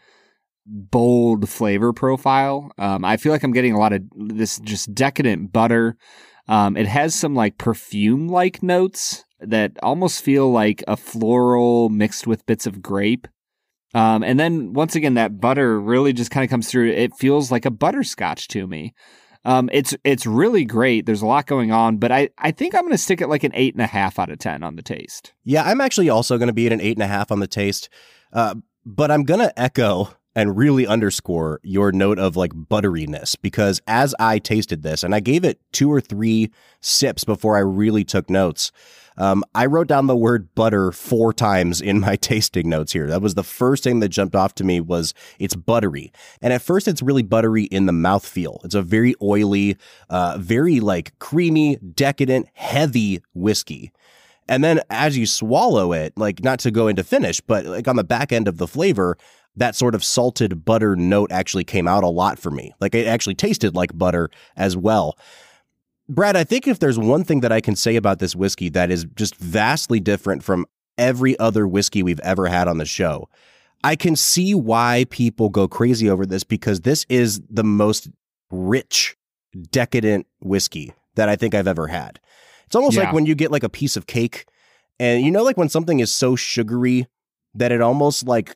S2: bold flavor profile. I feel like I'm getting a lot of this just decadent butter. It has some like perfume-like notes that almost feel like a floral mixed with bits of grape. And then once again, that butter really just kind of comes through. It feels like a butterscotch to me. It's really great. There's a lot going on, but I think I'm going to stick it like an 8.5 out of 10 on the taste.
S3: Yeah, I'm actually also going to be at an 8.5 on the taste. But I'm going to echo and really underscore your note of like butteriness, because as I tasted this, and I gave it 2 or 3 sips before I really took notes, I wrote down the word butter 4 times in my tasting notes here. That was the first thing that jumped off to me, was it's buttery. And at first it's really buttery in the mouthfeel. It's a very oily, very like creamy, decadent, heavy whiskey. And then as you swallow it, like, not to go into finish, but like on the back end of the flavor, that sort of salted butter note actually came out a lot for me. Like, it actually tasted like butter as well. Brad, I think if there's one thing that I can say about this whiskey that is just vastly different from every other whiskey we've ever had on the show, I can see why people go crazy over this, because this is the most rich, decadent whiskey that I think I've ever had. It's almost like when you get like a piece of cake, and you know, like when something is so sugary that it almost like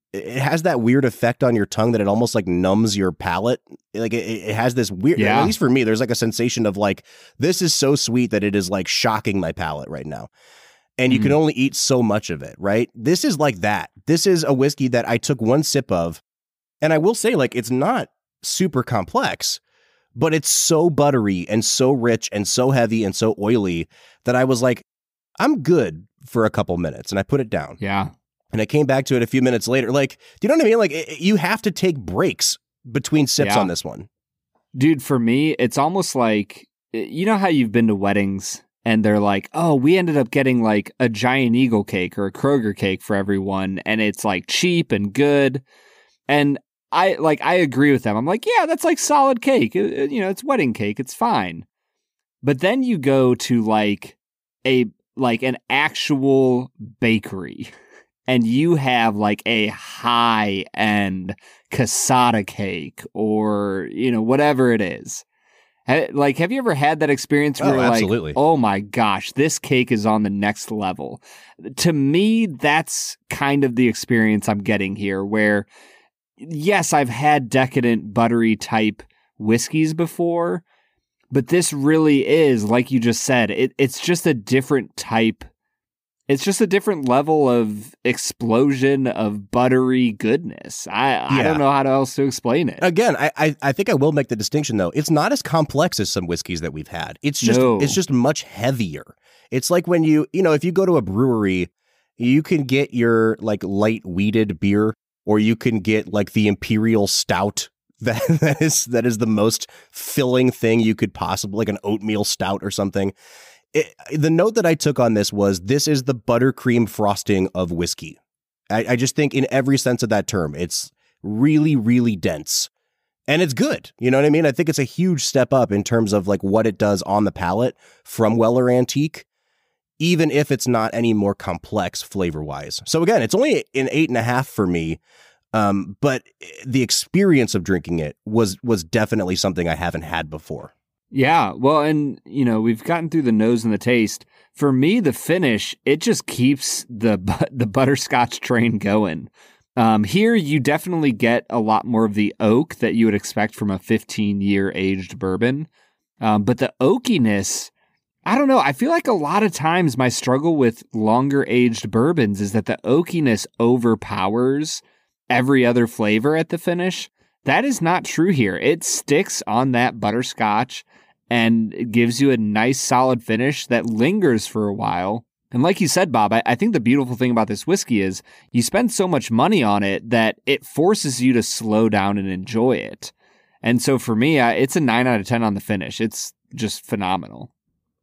S3: it has that weird effect on your tongue that it almost like numbs your palate. Like it has this weird, at least for me, there's like a sensation of like, this is so sweet that it is like shocking my palate right now. And you can only eat so much of it, right? This is like that. This is a whiskey that I took one sip of. And I will say, like, it's not super complex, but it's so buttery and so rich and so heavy and so oily that I was like, I'm good for a couple minutes. And I put it down.
S2: Yeah.
S3: And I came back to it a few minutes later. Like, do you know what I mean? Like, you have to take breaks between sips on this one.
S2: Dude, for me, it's almost like, you know how you've been to weddings and they're like, oh, we ended up getting like a Giant Eagle cake or a Kroger cake for everyone. And it's like cheap and good. And I agree with them. I'm like, yeah, that's like solid cake. It's wedding cake. It's fine. But then you go to like an actual bakery and you have like a high end cassata cake or, whatever it is. Like, have you ever had that experience where
S3: absolutely.
S2: Like, oh my gosh, this cake is on the next level? To me, that's kind of the experience I'm getting here where, yes, I've had decadent buttery type whiskeys before, but this really is, like you just said, it's just a different type. It's just a different level of explosion of buttery goodness. I don't know how else to explain it.
S3: Again, I think I will make the distinction, though. It's not as complex as some whiskeys that we've had. It's just much heavier. It's like when if you go to a brewery, you can get your like light wheated beer, or you can get like the Imperial Stout that is the most filling thing you could possibly, like an oatmeal stout or something. The note that I took on this is the buttercream frosting of whiskey. I just think in every sense of that term, it's really, really dense and it's good. You know what I mean? I think it's a huge step up in terms of like what it does on the palate from Weller Antique, even if it's not any more complex flavor wise. So again, it's only an 8.5 for me. But the experience of drinking it was definitely something I haven't had before.
S2: Yeah, well, and, we've gotten through the nose and the taste. For me, the finish, it just keeps the butterscotch train going. Here, you definitely get a lot more of the oak that you would expect from a 15-year aged bourbon. But the oakiness, I don't know. I feel like a lot of times my struggle with longer aged bourbons is that the oakiness overpowers every other flavor at the finish. That is not true here. It sticks on that butterscotch and it gives you a nice solid finish that lingers for a while. And like you said, Bob, I think the beautiful thing about this whiskey is you spend so much money on it that it forces you to slow down and enjoy it. And so for me, it's a 9 out of 10 on the finish. It's just phenomenal.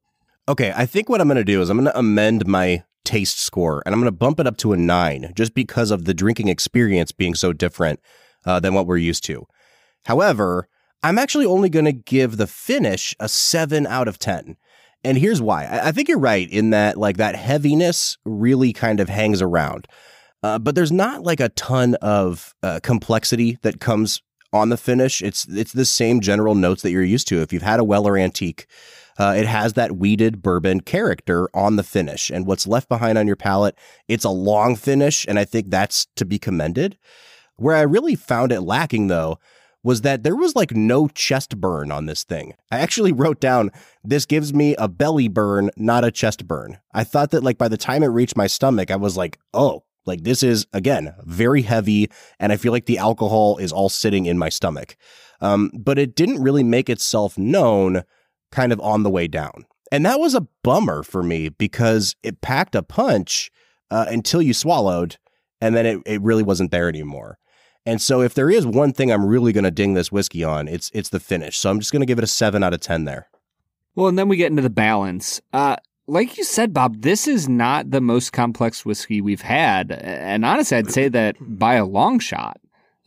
S3: Okay, I think what I'm going to do is I'm going to amend my taste score and I'm going to bump it up to a 9 just because of the drinking experience being so different than what we're used to. However, I'm actually only going to give the finish a 7 out of 10. And here's why. I think you're right in that like that heaviness really kind of hangs around. But there's not like a ton of complexity that comes on the finish. It's the same general notes that you're used to. If you've had a Weller Antique, it has that wheated bourbon character on the finish. And what's left behind on your palate, it's a long finish. And I think that's to be commended. Where I really found it lacking, though, was that there was like no chest burn on this thing. I actually wrote down, this gives me a belly burn, not a chest burn. I thought that like by the time it reached my stomach, I was like, oh, like this is, again, very heavy. And I feel like the alcohol is all sitting in my stomach. But it didn't really make itself known kind of on the way down. And that was a bummer for me because it packed a punch until you swallowed. And then it really wasn't there anymore. And so if there is one thing I'm really going to ding this whiskey on, it's the finish. So I'm just going to give it a 7 out of 10 there.
S2: Well, and then we get into the balance. Like you said, Bob, this is not the most complex whiskey we've had. And honestly, I'd say that by a long shot.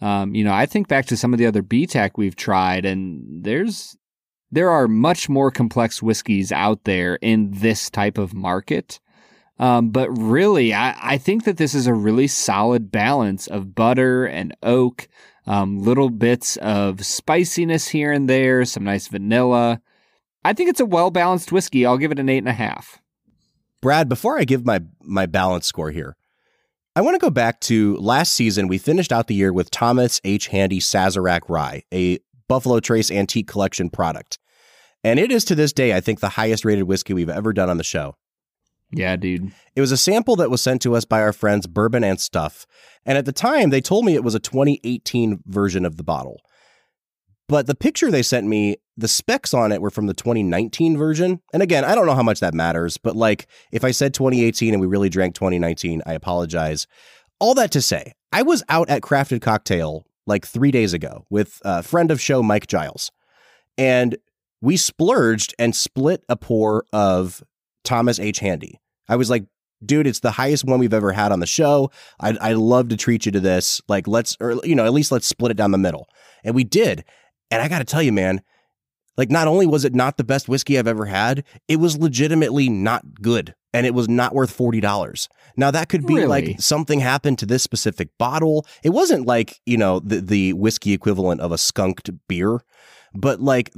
S2: I think back to some of the other BTAC we've tried, and there are much more complex whiskeys out there in this type of market. But really, I think that this is a really solid balance of butter and oak, little bits of spiciness here and there, some nice vanilla. I think it's a well-balanced whiskey. I'll give it an 8.5.
S3: Brad, before I give my balance score here, I want to go back to last season. We finished out the year with Thomas H. Handy Sazerac Rye, a Buffalo Trace Antique Collection product. And it is to this day, I think, the highest rated whiskey we've ever done on the show.
S2: Yeah, dude.
S3: It was a sample that was sent to us by our friends Bourbon and Stuff. And at the time, they told me it was a 2018 version of the bottle. But the picture they sent me, the specs on it were from the 2019 version. And again, I don't know how much that matters, but like if I said 2018 and we really drank 2019, I apologize. All that to say, I was out at Crafted Cocktail like 3 days ago with a friend of show, Mike Giles. And we splurged and split a pour of Thomas H. Handy. I was like, dude, it's the highest one we've ever had on the show. I'd love to treat you to this. Like, at least let's split it down the middle. And we did. And I got to tell you, man, like not only was it not the best whiskey I've ever had, it was legitimately not good. And it was not worth $40. Now that could be
S2: really?
S3: Like something happened to this specific bottle. It wasn't like, the whiskey equivalent of a skunked beer, but like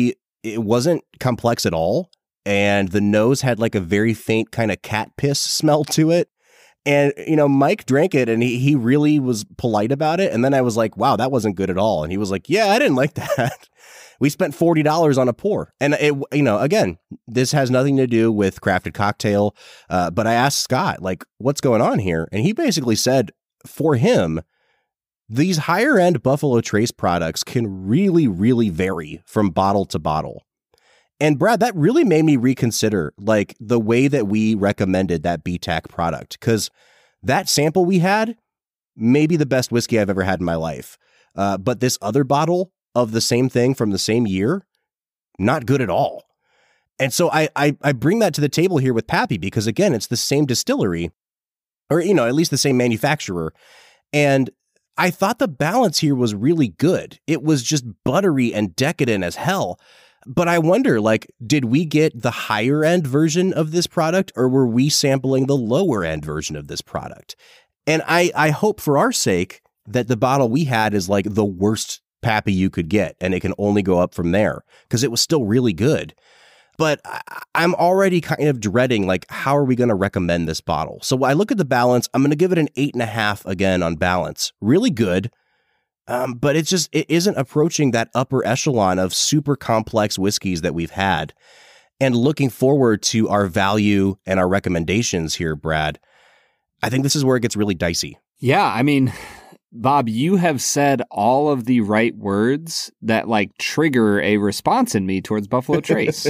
S3: it wasn't complex at all. And the nose had like a very faint kind of cat piss smell to it. And, Mike drank it and he really was polite about it. And then I was like, wow, that wasn't good at all. And he was like, yeah, I didn't like that. We spent $40 on a pour. And it, again, this has nothing to do with Crafted Cocktail. But I asked Scott, like, what's going on here? And he basically said for him, these higher end Buffalo Trace products can really, really vary from bottle to bottle. And Brad, that really made me reconsider like the way that we recommended that BTAC product, because that sample we had may be the best whiskey I've ever had in my life. But this other bottle of the same thing from the same year, not good at all. And so I bring that to the table here with Pappy because, again, it's the same distillery or, at least the same manufacturer. And I thought the balance here was really good. It was just buttery and decadent as hell. But I wonder, like, did we get the higher end version of this product or were we sampling the lower end version of this product? And I hope for our sake that the bottle we had is like the worst Pappy you could get and it can only go up from there because it was still really good. But I'm already kind of dreading, like, how are we going to recommend this bottle? So I look at the balance. I'm going to give it an 8.5 again on balance. Really good. But it isn't approaching that upper echelon of super complex whiskeys that we've had. And looking forward to our value and our recommendations here, Brad, I think this is where it gets really dicey.
S2: Yeah, I mean, Bob, you have said all of the right words that like trigger a response in me towards Buffalo Trace.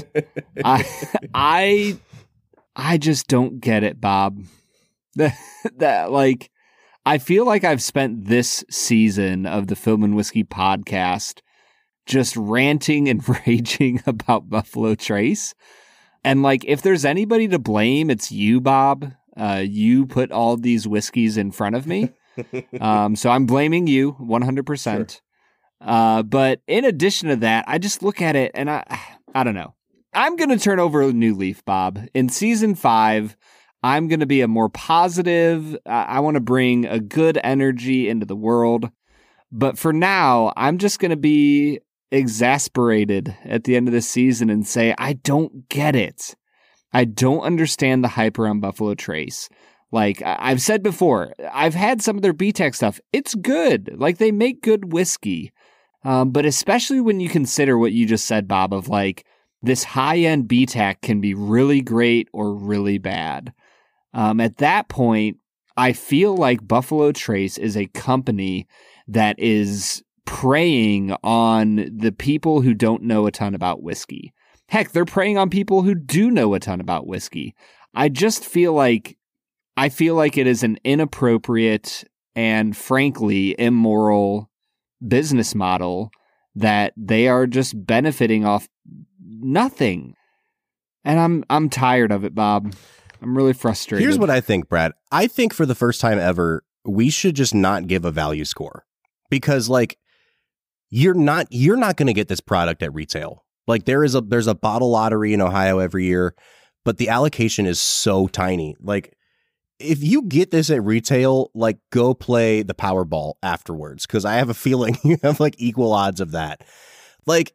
S2: I just don't get it, Bob. That like, I feel like I've spent this season of the Film and Whiskey podcast just ranting and raging about Buffalo Trace. And like, if there's anybody to blame, it's you, Bob. You put all these whiskeys in front of me. So I'm blaming you 100%. Sure. But in addition to that, I just look at it and I don't know. I'm going to turn over a new leaf, Bob. In season 5, I'm going to be a more positive. I want to bring a good energy into the world. But for now, I'm just going to be exasperated at the end of this season and say, I don't get it. I don't understand the hype around Buffalo Trace. Like I've said before, I've had some of their BTEC stuff. It's good. Like they make good whiskey. But especially when you consider what you just said, Bob, of like this high-end BTEC can be really great or really bad. At that point, I feel like Buffalo Trace is a company that is preying on the people who don't know a ton about whiskey. Heck, they're preying on people who do know a ton about whiskey. I just feel like it is an inappropriate and frankly immoral business model that they are just benefiting off nothing. And I'm tired of it, Bob. I'm really frustrated.
S3: Here's what I think, Brad. I think for the first time ever, we should just not give a value score because like you're not going to get this product at retail. Like there's a bottle lottery in Ohio every year, but the allocation is so tiny. Like if you get this at retail, like go play the Powerball afterwards. Cause I have a feeling you have like equal odds of that. Like if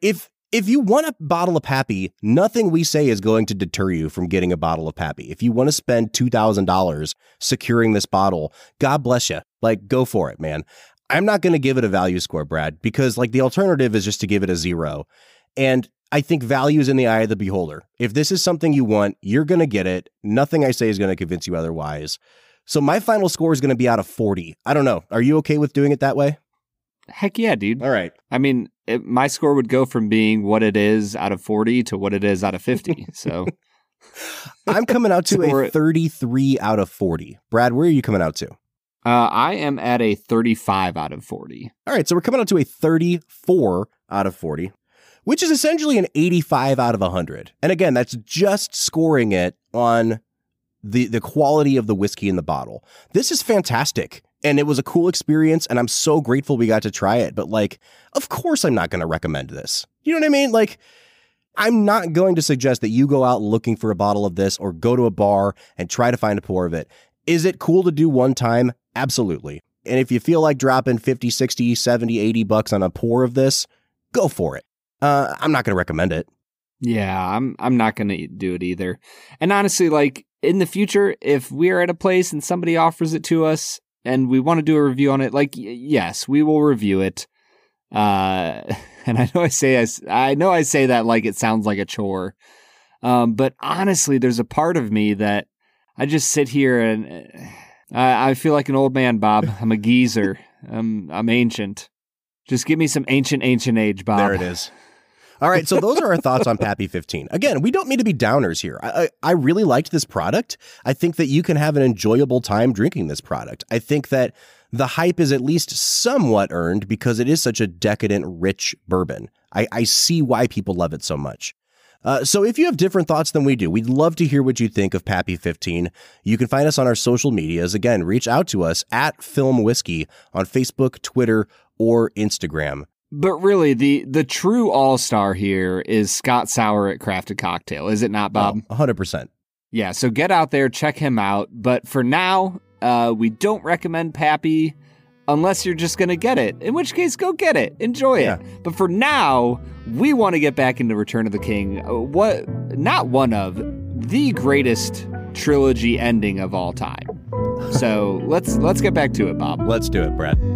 S3: If you want a bottle of Pappy, nothing we say is going to deter you from getting a bottle of Pappy. If you want to spend $2,000 securing this bottle, God bless you. Like, go for it, man. I'm not going to give it a value score, Brad, because like the alternative is just to give it a 0. And I think value is in the eye of the beholder. If this is something you want, you're going to get it. Nothing I say is going to convince you otherwise. So my final score is going to be out of 40. I don't know. Are you okay with doing it that way?
S2: Heck yeah, dude.
S3: All right.
S2: I mean, my score would go from being what it is out of 40 to what it is out of 50. So
S3: I'm coming out to a 33 out of 40. Brad, where are you coming out to?
S2: I am at a 35 out of 40.
S3: All right. So we're coming out to a 34 out of 40, which is essentially an 85 out of 100. And again, that's just scoring it on the quality of the whiskey in the bottle. This is fantastic. And it was a cool experience, and I'm so grateful we got to try it. But, like, of course I'm not going to recommend this. You know what I mean? Like, I'm not going to suggest that you go out looking for a bottle of this or go to a bar and try to find a pour of it. Is it cool to do one time? Absolutely. And if you feel like dropping 50, 60, 70, 80 bucks on a pour of this, go for it. I'm not going to recommend it.
S2: Yeah, I'm not going to do it either. And honestly, like, in the future, if we're at a place and somebody offers it to us, and we want to do a review on it, like, yes, we will review it. And I know I say that like it sounds like a chore. But honestly, there's a part of me that I just sit here and I feel like an old man, Bob. I'm a geezer. I'm ancient. Just give me some ancient age, Bob.
S3: There it is. All right, so those are our thoughts on Pappy 15. Again, we don't mean to be downers here. I really liked this product. I think that you can have an enjoyable time drinking this product. I think that the hype is at least somewhat earned because it is such a decadent, rich bourbon. I see why people love it so much. So if you have different thoughts than we do, we'd love to hear what you think of Pappy 15. You can find us on our social medias. Again, reach out to us at Film Whiskey on Facebook, Twitter, or Instagram.
S2: But really, the true all-star here is Scott Sauer at Crafted Cocktail, is it not, Bob?
S3: 100%.
S2: Yeah, so get out there, check him out. But for now, we don't recommend Pappy unless you're just going to get it, in which case, go get it. Enjoy it. But for now, we want to get back into Return of the King. Not one of, the greatest trilogy ending of all time. So let's get back to it, Bob.
S3: Let's do it, Brad.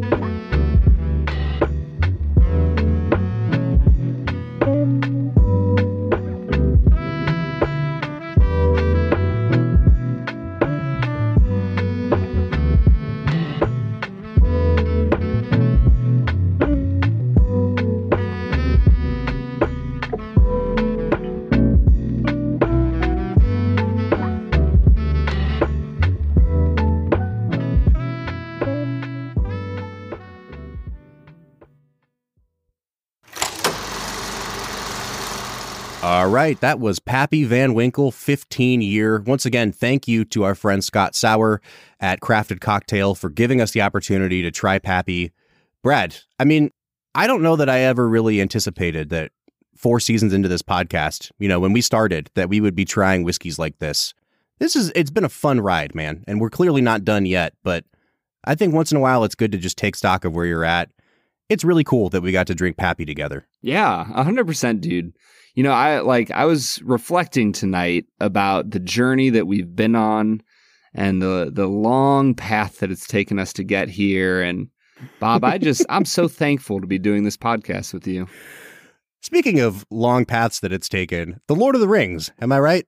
S3: All right, that was Pappy Van Winkle, 15-year. Once again, thank you to our friend Scott Sauer at Crafted Cocktail for giving us the opportunity to try Pappy. Brad, I mean, I don't know that I ever really anticipated that 4 seasons into this podcast, you know, when we started, that we would be trying whiskeys like this. It's been a fun ride, man, and we're clearly not done yet, but I think once in a while it's good to just take stock of where you're at. It's really cool that we got to drink Pappy together.
S2: Yeah, 100%, dude. You know, I was reflecting tonight about the journey that we've been on and the long path that it's taken us to get here. And Bob, I'm so thankful to be doing this podcast with you.
S3: Speaking of long paths that it's taken, The Lord of the Rings, am I right?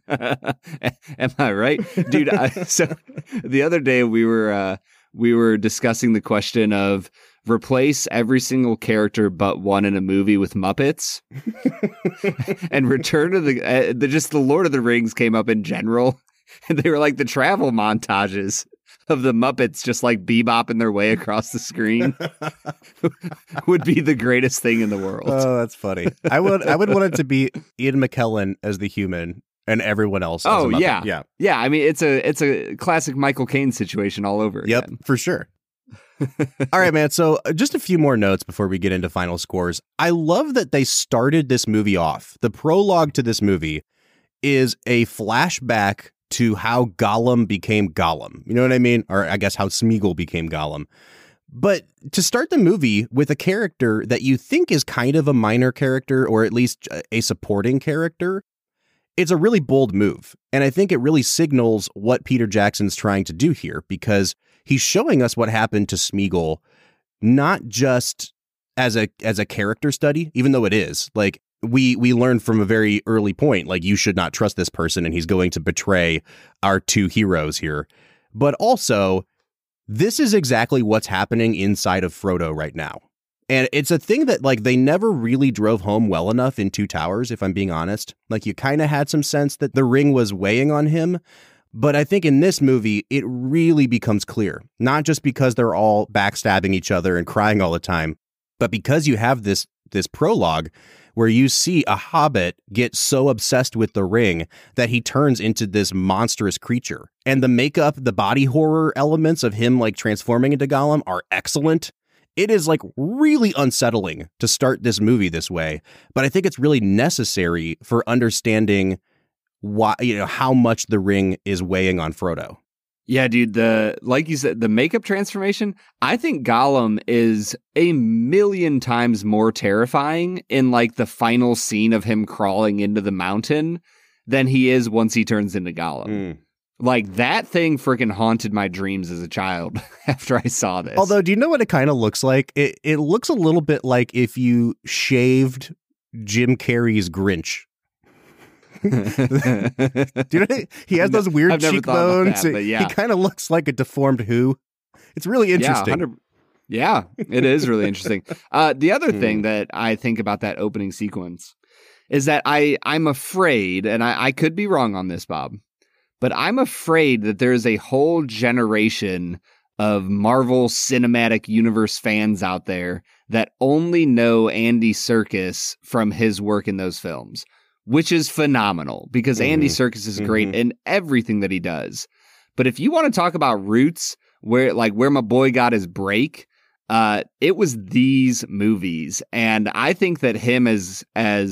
S2: Am I right? Dude, so the other day we were discussing the question of replace every single character but one in a movie with Muppets. And Return to the Lord of the Rings came up in general. And they were like the travel montages of the Muppets just like bebopping their way across the screen would be the greatest thing in the world.
S3: Oh, that's funny. I would want it to be Ian McKellen as the human and everyone else as a Muppet.
S2: Yeah. I mean, it's a classic Michael Caine situation all over again.
S3: Yep, for sure. All right, man. So just a few more notes before we get into final scores. I love that they started this movie off. The prologue to this movie is a flashback to how Gollum became Gollum. You know what I mean? Or I guess how Smeagol became Gollum. But to start the movie with a character that you think is kind of a minor character, or at least a supporting character, it's a really bold move. And I think it really signals what Peter Jackson's trying to do here, because he's showing us what happened to Smeagol, not just as a character study, even though it is. Like, we learned from a very early point, like, you should not trust this person, and he's going to betray our two heroes here. But also, this is exactly what's happening inside of Frodo right now. And it's a thing that, like, they never really drove home well enough in Two Towers, if I'm being honest. Like, you kind of had some sense that the ring was weighing on him. But I think in this movie, it really becomes clear, not just because they're all backstabbing each other and crying all the time, but because you have this prologue where you see a hobbit get so obsessed with the ring that he turns into this monstrous creature. And the makeup, the body horror elements of him, like, transforming into Gollum are excellent. It is, like, really unsettling to start this movie this way, but I think it's really necessary for understanding why, how much the ring is weighing on Frodo.
S2: Yeah, dude, like you said, the makeup transformation, I think Gollum is a million times more terrifying in, like, the final scene of him crawling into the mountain than he is once he turns into Gollum. Like, that thing freaking haunted my dreams as a child after I saw this.
S3: Although, do you know what it kind of looks like? It looks a little bit like if you shaved Jim Carrey's Grinch. He has those weird cheekbones.
S2: That, yeah.
S3: He kind of looks like a deformed Who. It's really interesting.
S2: Yeah, it is really interesting. The other thing that I think about that opening sequence is that I'm afraid, and I could be wrong on this, Bob, but I'm afraid that there's a whole generation of Marvel Cinematic Universe fans out there that only know Andy Serkis from his work in those films, which is phenomenal because Andy Serkis is great in everything that he does. But if you want to talk about roots, where my boy got his break, it was these movies. And I think that him as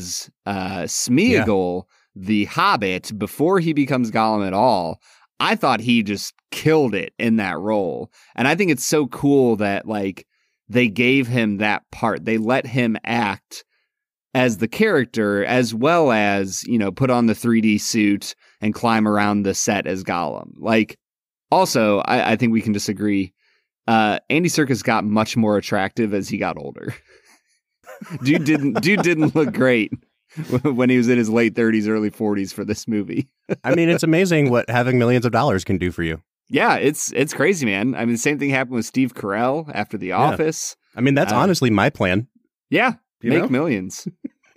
S2: Smeagol, the Hobbit, before he becomes Gollum at all, I thought he just killed it in that role. And I think it's so cool that, like, they gave him that part. They let him act as the character, as well as, put on the 3D suit and climb around the set as Gollum. Like, also, I think we can disagree. Andy Serkis got much more attractive as he got older. Dude didn't look great when he was in his late 30s, early 40s for this movie.
S3: I mean, it's amazing what having millions of dollars can do for you.
S2: Yeah, it's crazy, man. I mean, the same thing happened with Steve Carell after The Office.
S3: I mean, that's honestly my plan.
S2: Yeah, make millions.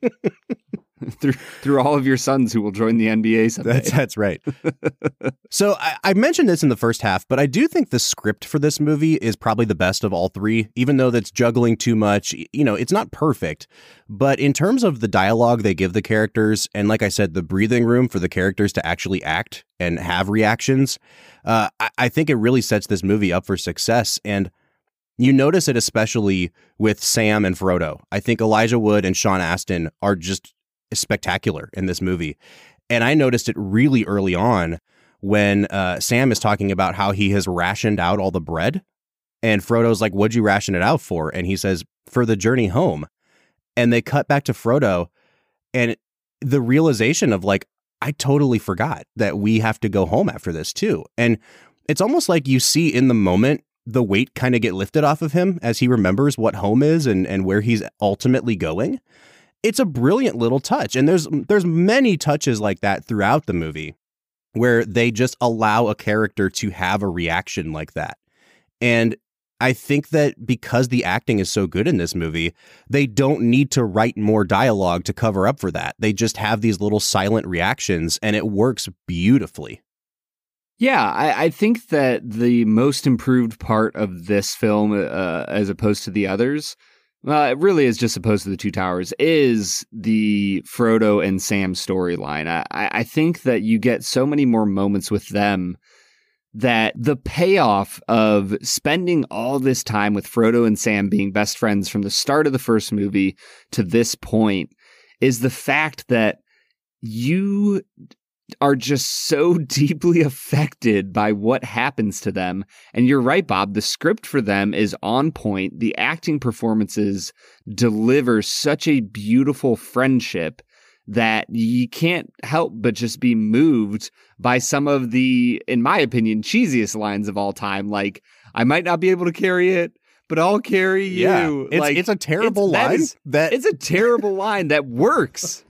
S2: through all of your sons who will join the NBA someday.
S3: That's right. So I mentioned this in the first half, but I do think the script for this movie is probably the best of all three, even though that's juggling too much. It's not perfect, but in terms of the dialogue they give the characters, and like I said, the breathing room for the characters to actually act and have reactions, I think it really sets this movie up for success. And you notice it especially with Sam and Frodo. I think Elijah Wood and Sean Astin are just spectacular in this movie. And I noticed it really early on when Sam is talking about how he has rationed out all the bread. And Frodo's like, what'd you ration it out for? And he says, for the journey home. And they cut back to Frodo and the realization of, like, I totally forgot that we have to go home after this too. And it's almost like you see in the moment the weight kind of get lifted off of him as he remembers what home is and where he's ultimately going. It's a brilliant little touch. And there's many touches like that throughout the movie where they just allow a character to have a reaction like that. And I think that because the acting is so good in this movie, they don't need to write more dialogue to cover up for that. They just have these little silent reactions and it works beautifully.
S2: Yeah, I think that the most improved part of this film, as opposed to the others, it really is just opposed to the Two Towers, is the Frodo and Sam storyline. I think that you get so many more moments with them that the payoff of spending all this time with Frodo and Sam being best friends from the start of the first movie to this point is the fact that you are just so deeply affected by what happens to them. And you're right, Bob, the script for them is on point. The acting performances deliver such a beautiful friendship that you can't help but just be moved by some of the, in my opinion, cheesiest lines of all time. Like, I might not be able to carry it, but I'll carry you.
S3: Yeah, it's a terrible line.
S2: It's a terrible line that works.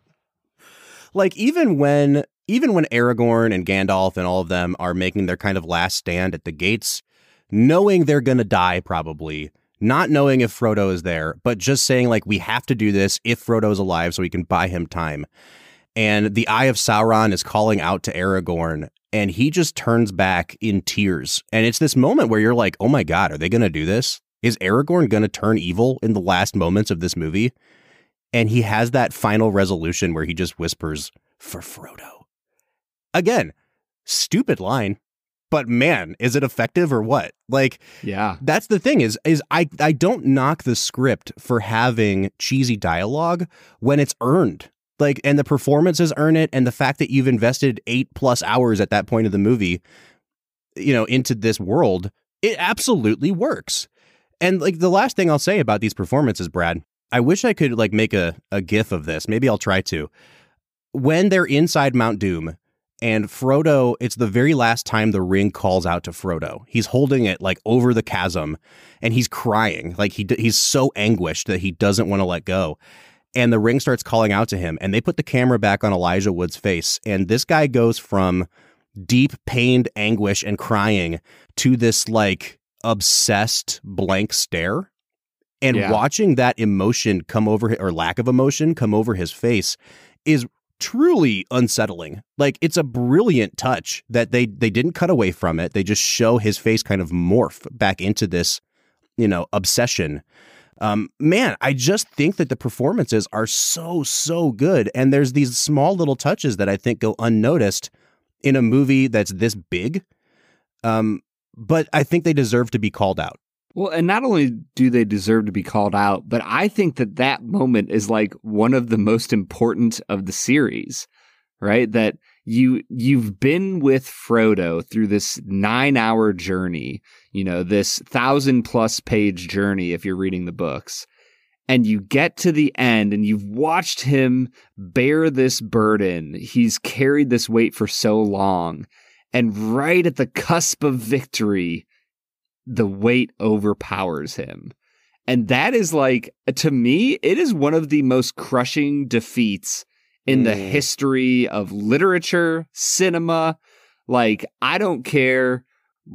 S3: Like, even when Aragorn and Gandalf and all of them are making their kind of last stand at the gates, knowing they're going to die probably, not knowing if Frodo is there, but just saying, like, we have to do this if Frodo's alive so we can buy him time. And the Eye of Sauron is calling out to Aragorn, and he just turns back in tears. And it's this moment where you're like, oh my God, are they going to do this? Is Aragorn going to turn evil in the last moments of this movie? And he has that final resolution where he just whispers, for Frodo. Again, stupid line, but man, is it effective or what? Like,
S2: yeah,
S3: that's the thing is I don't knock the script for having cheesy dialogue when it's earned. Like, and the performances earn it. And the fact that you've invested 8+ hours at that point of the movie, you know, into this world, it absolutely works. And like, the last thing I'll say about these performances, Brad, I wish I could like make a gif of this. Maybe I'll try to. When they're inside Mount Doom and Frodo, it's the very last time the ring calls out to Frodo. He's holding it like over the chasm and he's crying. Like he's so anguished that he doesn't want to let go. And the ring starts calling out to him and they put the camera back on Elijah Wood's face. And this guy goes from deep pained anguish and crying to this like obsessed blank stare. And watching that emotion come over, or lack of emotion come over his face, is truly unsettling. Like, it's a brilliant touch that they didn't cut away from it. They just show his face kind of morph back into this, you know, obsession. Man, I just think that the performances are so good. And there's these small little touches that I think go unnoticed in a movie that's this big. But I think they deserve to be called out.
S2: Well, and not only do they deserve to be called out, but I think that moment is like one of the most important of the series, right? That you've been with Frodo through this 9-hour journey, you know, this 1,000+ page journey if you're reading the books, and you get to the end and you've watched him bear this burden. He's carried this weight for so long, and right at the cusp of victory, the weight overpowers him. And that is like, to me, it is one of the most crushing defeats in the history of literature, cinema. Like, I don't care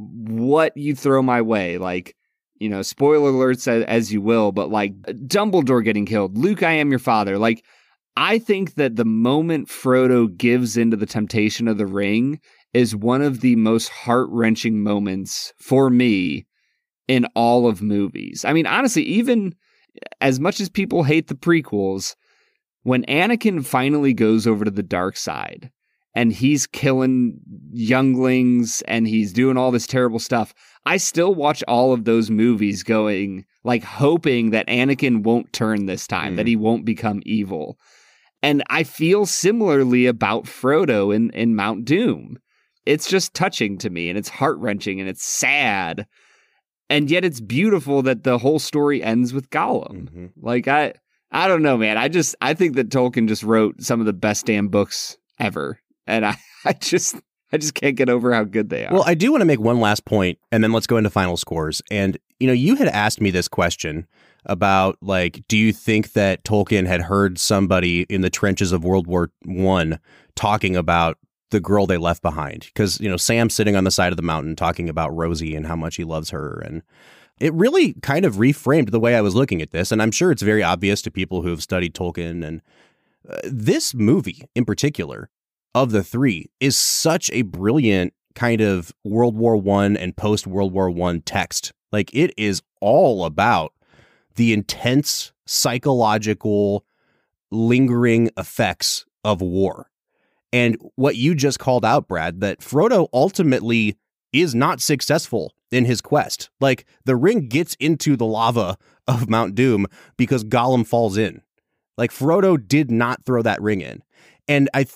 S2: what you throw my way. Like, you know, spoiler alerts as you will, but like Dumbledore getting killed, Luke, I am your father. Like, I think that the moment Frodo gives into the temptation of the ring is one of the most heart-wrenching moments for me in all of movies. I mean, honestly, even as much as people hate the prequels, when Anakin finally goes over to the dark side and he's killing younglings and he's doing all this terrible stuff, I still watch all of those movies going, like, hoping that Anakin won't turn this time, that he won't become evil. And I feel similarly about Frodo in Mount Doom. It's just touching to me, and it's heart-wrenching, and it's sad. And yet it's beautiful that the whole story ends with Gollum. Like, I don't know, man. I think that Tolkien just wrote some of the best damn books ever. And I just can't get over how good they are.
S3: Well, I do want to make one last point, and then let's go into final scores. And, you know, you had asked me this question about, like, do you think that Tolkien had heard somebody in the trenches of World War I talking about the girl they left behind? Because, you know, Sam's sitting on the side of the mountain talking about Rosie and how much he loves her. And it really kind of reframed the way I was looking at this. And I'm sure it's very obvious to people who have studied Tolkien. And this movie in particular of the three is such a brilliant kind of World War I and post World War I text. Like, it is all about the intense psychological lingering effects of war. And what you just called out, Brad, that Frodo ultimately is not successful in his quest. Like, the ring gets into the lava of Mount Doom because Gollum falls in. Like, Frodo did not throw that ring in. And I think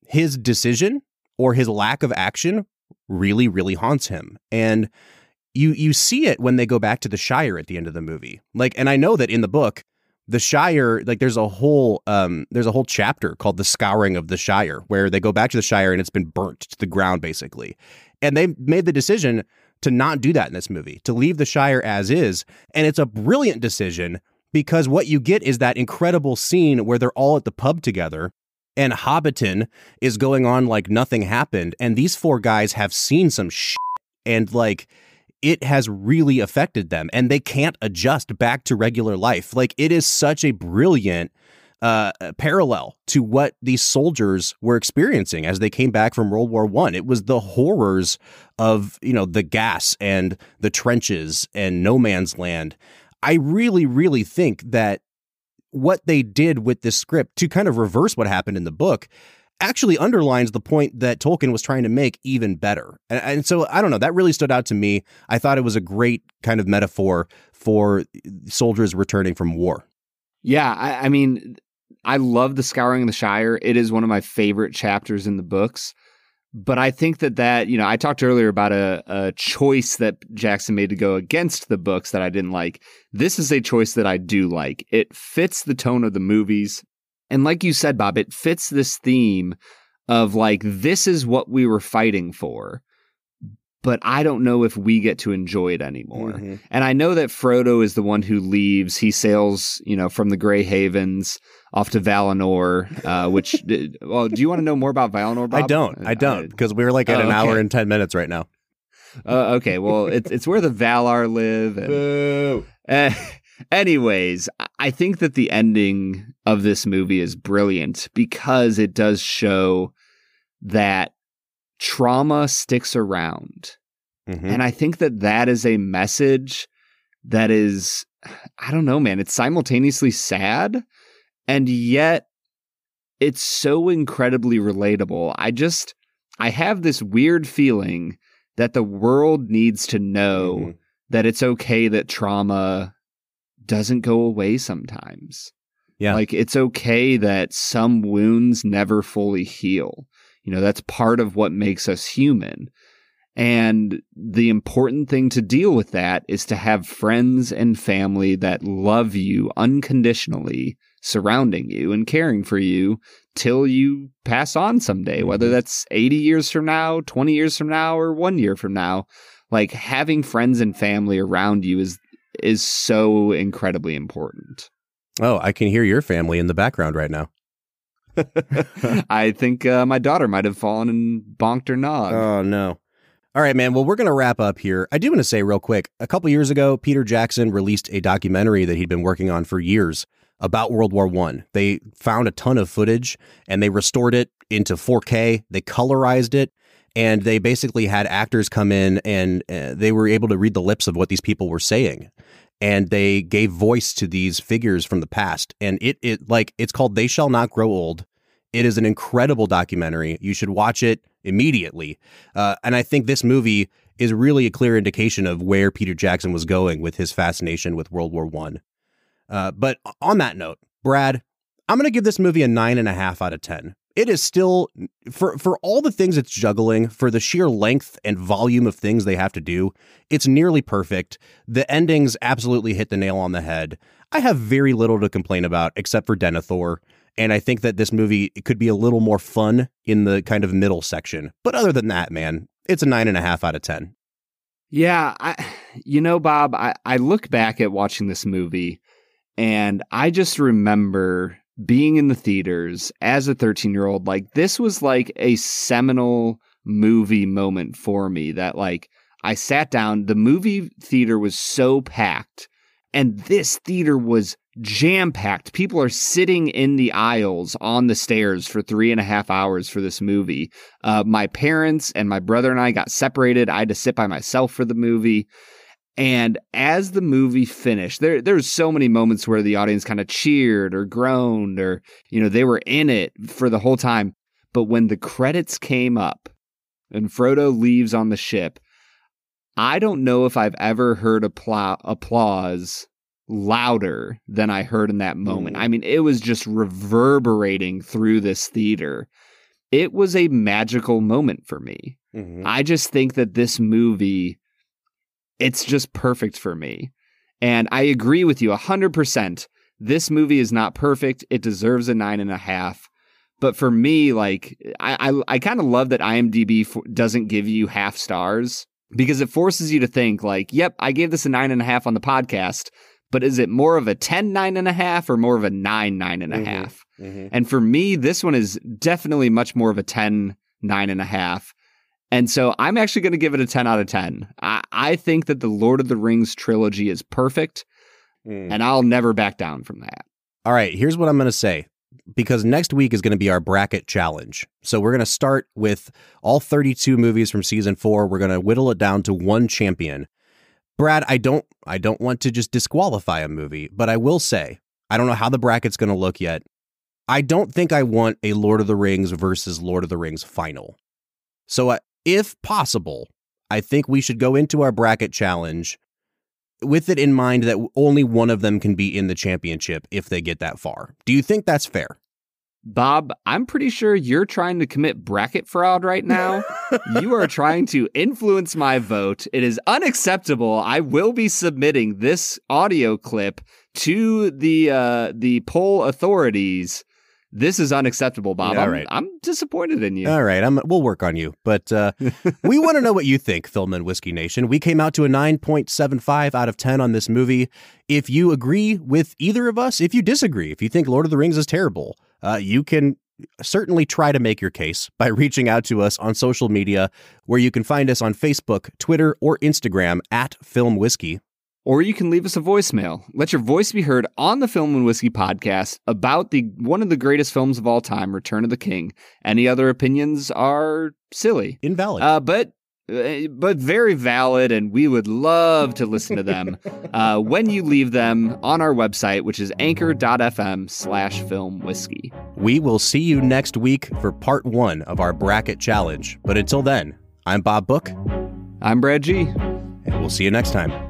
S3: his decision or his lack of action really, really haunts him. And you see it when they go back to the Shire at the end of the movie. Like, and I know that in the book, the Shire, like there's a whole chapter called The Scouring of the Shire, where they go back to the Shire and it's been burnt to the ground, basically. And they made the decision to not do that in this movie, to leave the Shire as is. And it's a brilliant decision because what you get is that incredible scene where they're all at the pub together and Hobbiton is going on like nothing happened. And these four guys have seen some shit and like it has really affected them and they can't adjust back to regular life. Like it is such a brilliant parallel to what these soldiers were experiencing as they came back from World War I. It was the horrors of, you know, the gas and the trenches and no man's land. I really, really think that what they did with this script to kind of reverse what happened in the book actually underlines the point that Tolkien was trying to make even better. And so, I don't know, that really stood out to me. I thought it was a great kind of metaphor for soldiers returning from war.
S2: Yeah, I mean, I love The Scouring of the Shire. It is one of my favorite chapters in the books. But I think that, you know, I talked earlier about a choice that Jackson made to go against the books that I didn't like. This is a choice that I do like. It fits the tone of the movies. And like you said, Bob, it fits this theme of like, this is what we were fighting for, but I don't know if we get to enjoy it anymore. Mm-hmm. And I know that Frodo is the one who leaves. He sails, you know, from the Grey Havens off to Valinor, which, well, do you want to know more about Valinor, Bob?
S3: I don't, because we're like at an hour and 10 minutes right now.
S2: Okay, well, it's where the Valar live. And, anyways, I think that the ending of this movie is brilliant because it does show that trauma sticks around. Mm-hmm. And I think that that is a message that is, I don't know, man, it's simultaneously sad and yet it's so incredibly relatable. I have this weird feeling that the world needs to know that it's okay that trauma doesn't go away sometimes. Yeah. Like it's okay that some wounds never fully heal. You know, that's part of what makes us human. And the important thing to deal with that is to have friends and family that love you unconditionally, surrounding you and caring for you till you pass on someday, whether that's 80 years from now, 20 years from now, or 1 year from now. Like having friends and family around you is so incredibly important.
S3: Oh, I can hear your family in the background right now.
S2: I think my daughter might have fallen and bonked her nog.
S3: Oh, no. All right, man. Well, we're going to wrap up here. I do want to say real quick, a couple years ago, Peter Jackson released a documentary that he'd been working on for years about World War I. They found a ton of footage and they restored it into 4K. They colorized it. And they basically had actors come in and they were able to read the lips of what these people were saying. And they gave voice to these figures from the past. And it's called They Shall Not Grow Old. It is an incredible documentary. You should watch it immediately. And I think this movie is really a clear indication of where Peter Jackson was going with his fascination with World War I. But on that note, Brad, I'm going to give this movie a 9.5 out of 10. It is still, for all the things it's juggling, for the sheer length and volume of things they have to do, it's nearly perfect. The endings absolutely hit the nail on the head. I have very little to complain about except for Denethor. And I think that this movie could be a little more fun in the kind of middle section. But other than that, man, it's a 9.5 out of 10.
S2: Yeah. Bob, I look back at watching this movie and I just remember being in the theaters as a 13-year-old. Like this was like a seminal movie moment for me that like I sat down, the movie theater was so packed and this theater was jam-packed. People are sitting in the aisles on the stairs for 3.5 hours for this movie. My parents and my brother and I got separated. I had to sit by myself for the movie. And as the movie finished, there's so many moments where the audience kind of cheered or groaned or, you know, they were in it for the whole time. But when the credits came up and Frodo leaves on the ship, I don't know if I've ever heard applause louder than I heard in that moment. I mean, it was just reverberating through this theater. it was a magical moment for me. Mm-hmm. I just think that this movie, it's just perfect for me. And I agree with you 100%. This movie is not perfect. It deserves a 9.5. But for me, like, I kind of love that IMDb doesn't give you half stars, because it forces you to think like, yep, I gave this a 9.5 on the podcast, but is it more of a 10 9.5 or more of a 9 9.5? Mm-hmm. And for me, this one is definitely much more of a 10 9.5. And so I'm actually going to give it a 10 out of 10. I think that the Lord of the Rings trilogy is perfect, and I'll never back down from that.
S3: All right, here's what I'm going to say, because next week is going to be our bracket challenge. So we're going to start with all 32 movies from season 4. We're going to whittle it down to one champion. Brad, I don't want to just disqualify a movie, but I will say, I don't know how the bracket's going to look yet. I don't think I want a Lord of the Rings versus Lord of the Rings final. So if possible, I think we should go into our bracket challenge with it in mind that only one of them can be in the championship if they get that far. Do you think that's fair?
S2: Bob, I'm pretty sure you're trying to commit bracket fraud right now. You are trying to influence my vote. It is unacceptable. I will be submitting this audio clip to the poll authorities. This is unacceptable, Bob.
S3: Yeah, right.
S2: I'm disappointed in you.
S3: All right, we'll work on you. But we want to know what you think, Film and Whiskey Nation. We came out to a 9.75 out of 10 on this movie. If you agree with either of us, if you disagree, if you think Lord of the Rings is terrible, you can certainly try to make your case by reaching out to us on social media, where you can find us on Facebook, Twitter, or Instagram at Film Whiskey.
S2: Or you can leave us a voicemail. Let your voice be heard on the Film and Whiskey podcast about one of the greatest films of all time, Return of the King. Any other opinions are silly.
S3: Invalid.
S2: But very valid, and we would love to listen to them when you leave them on our website, which is anchor.fm/filmwhiskey.
S3: We will see you next week for part 1 of our bracket challenge. But until then, I'm Bob Book.
S2: I'm Brad G.
S3: And we'll see you next time.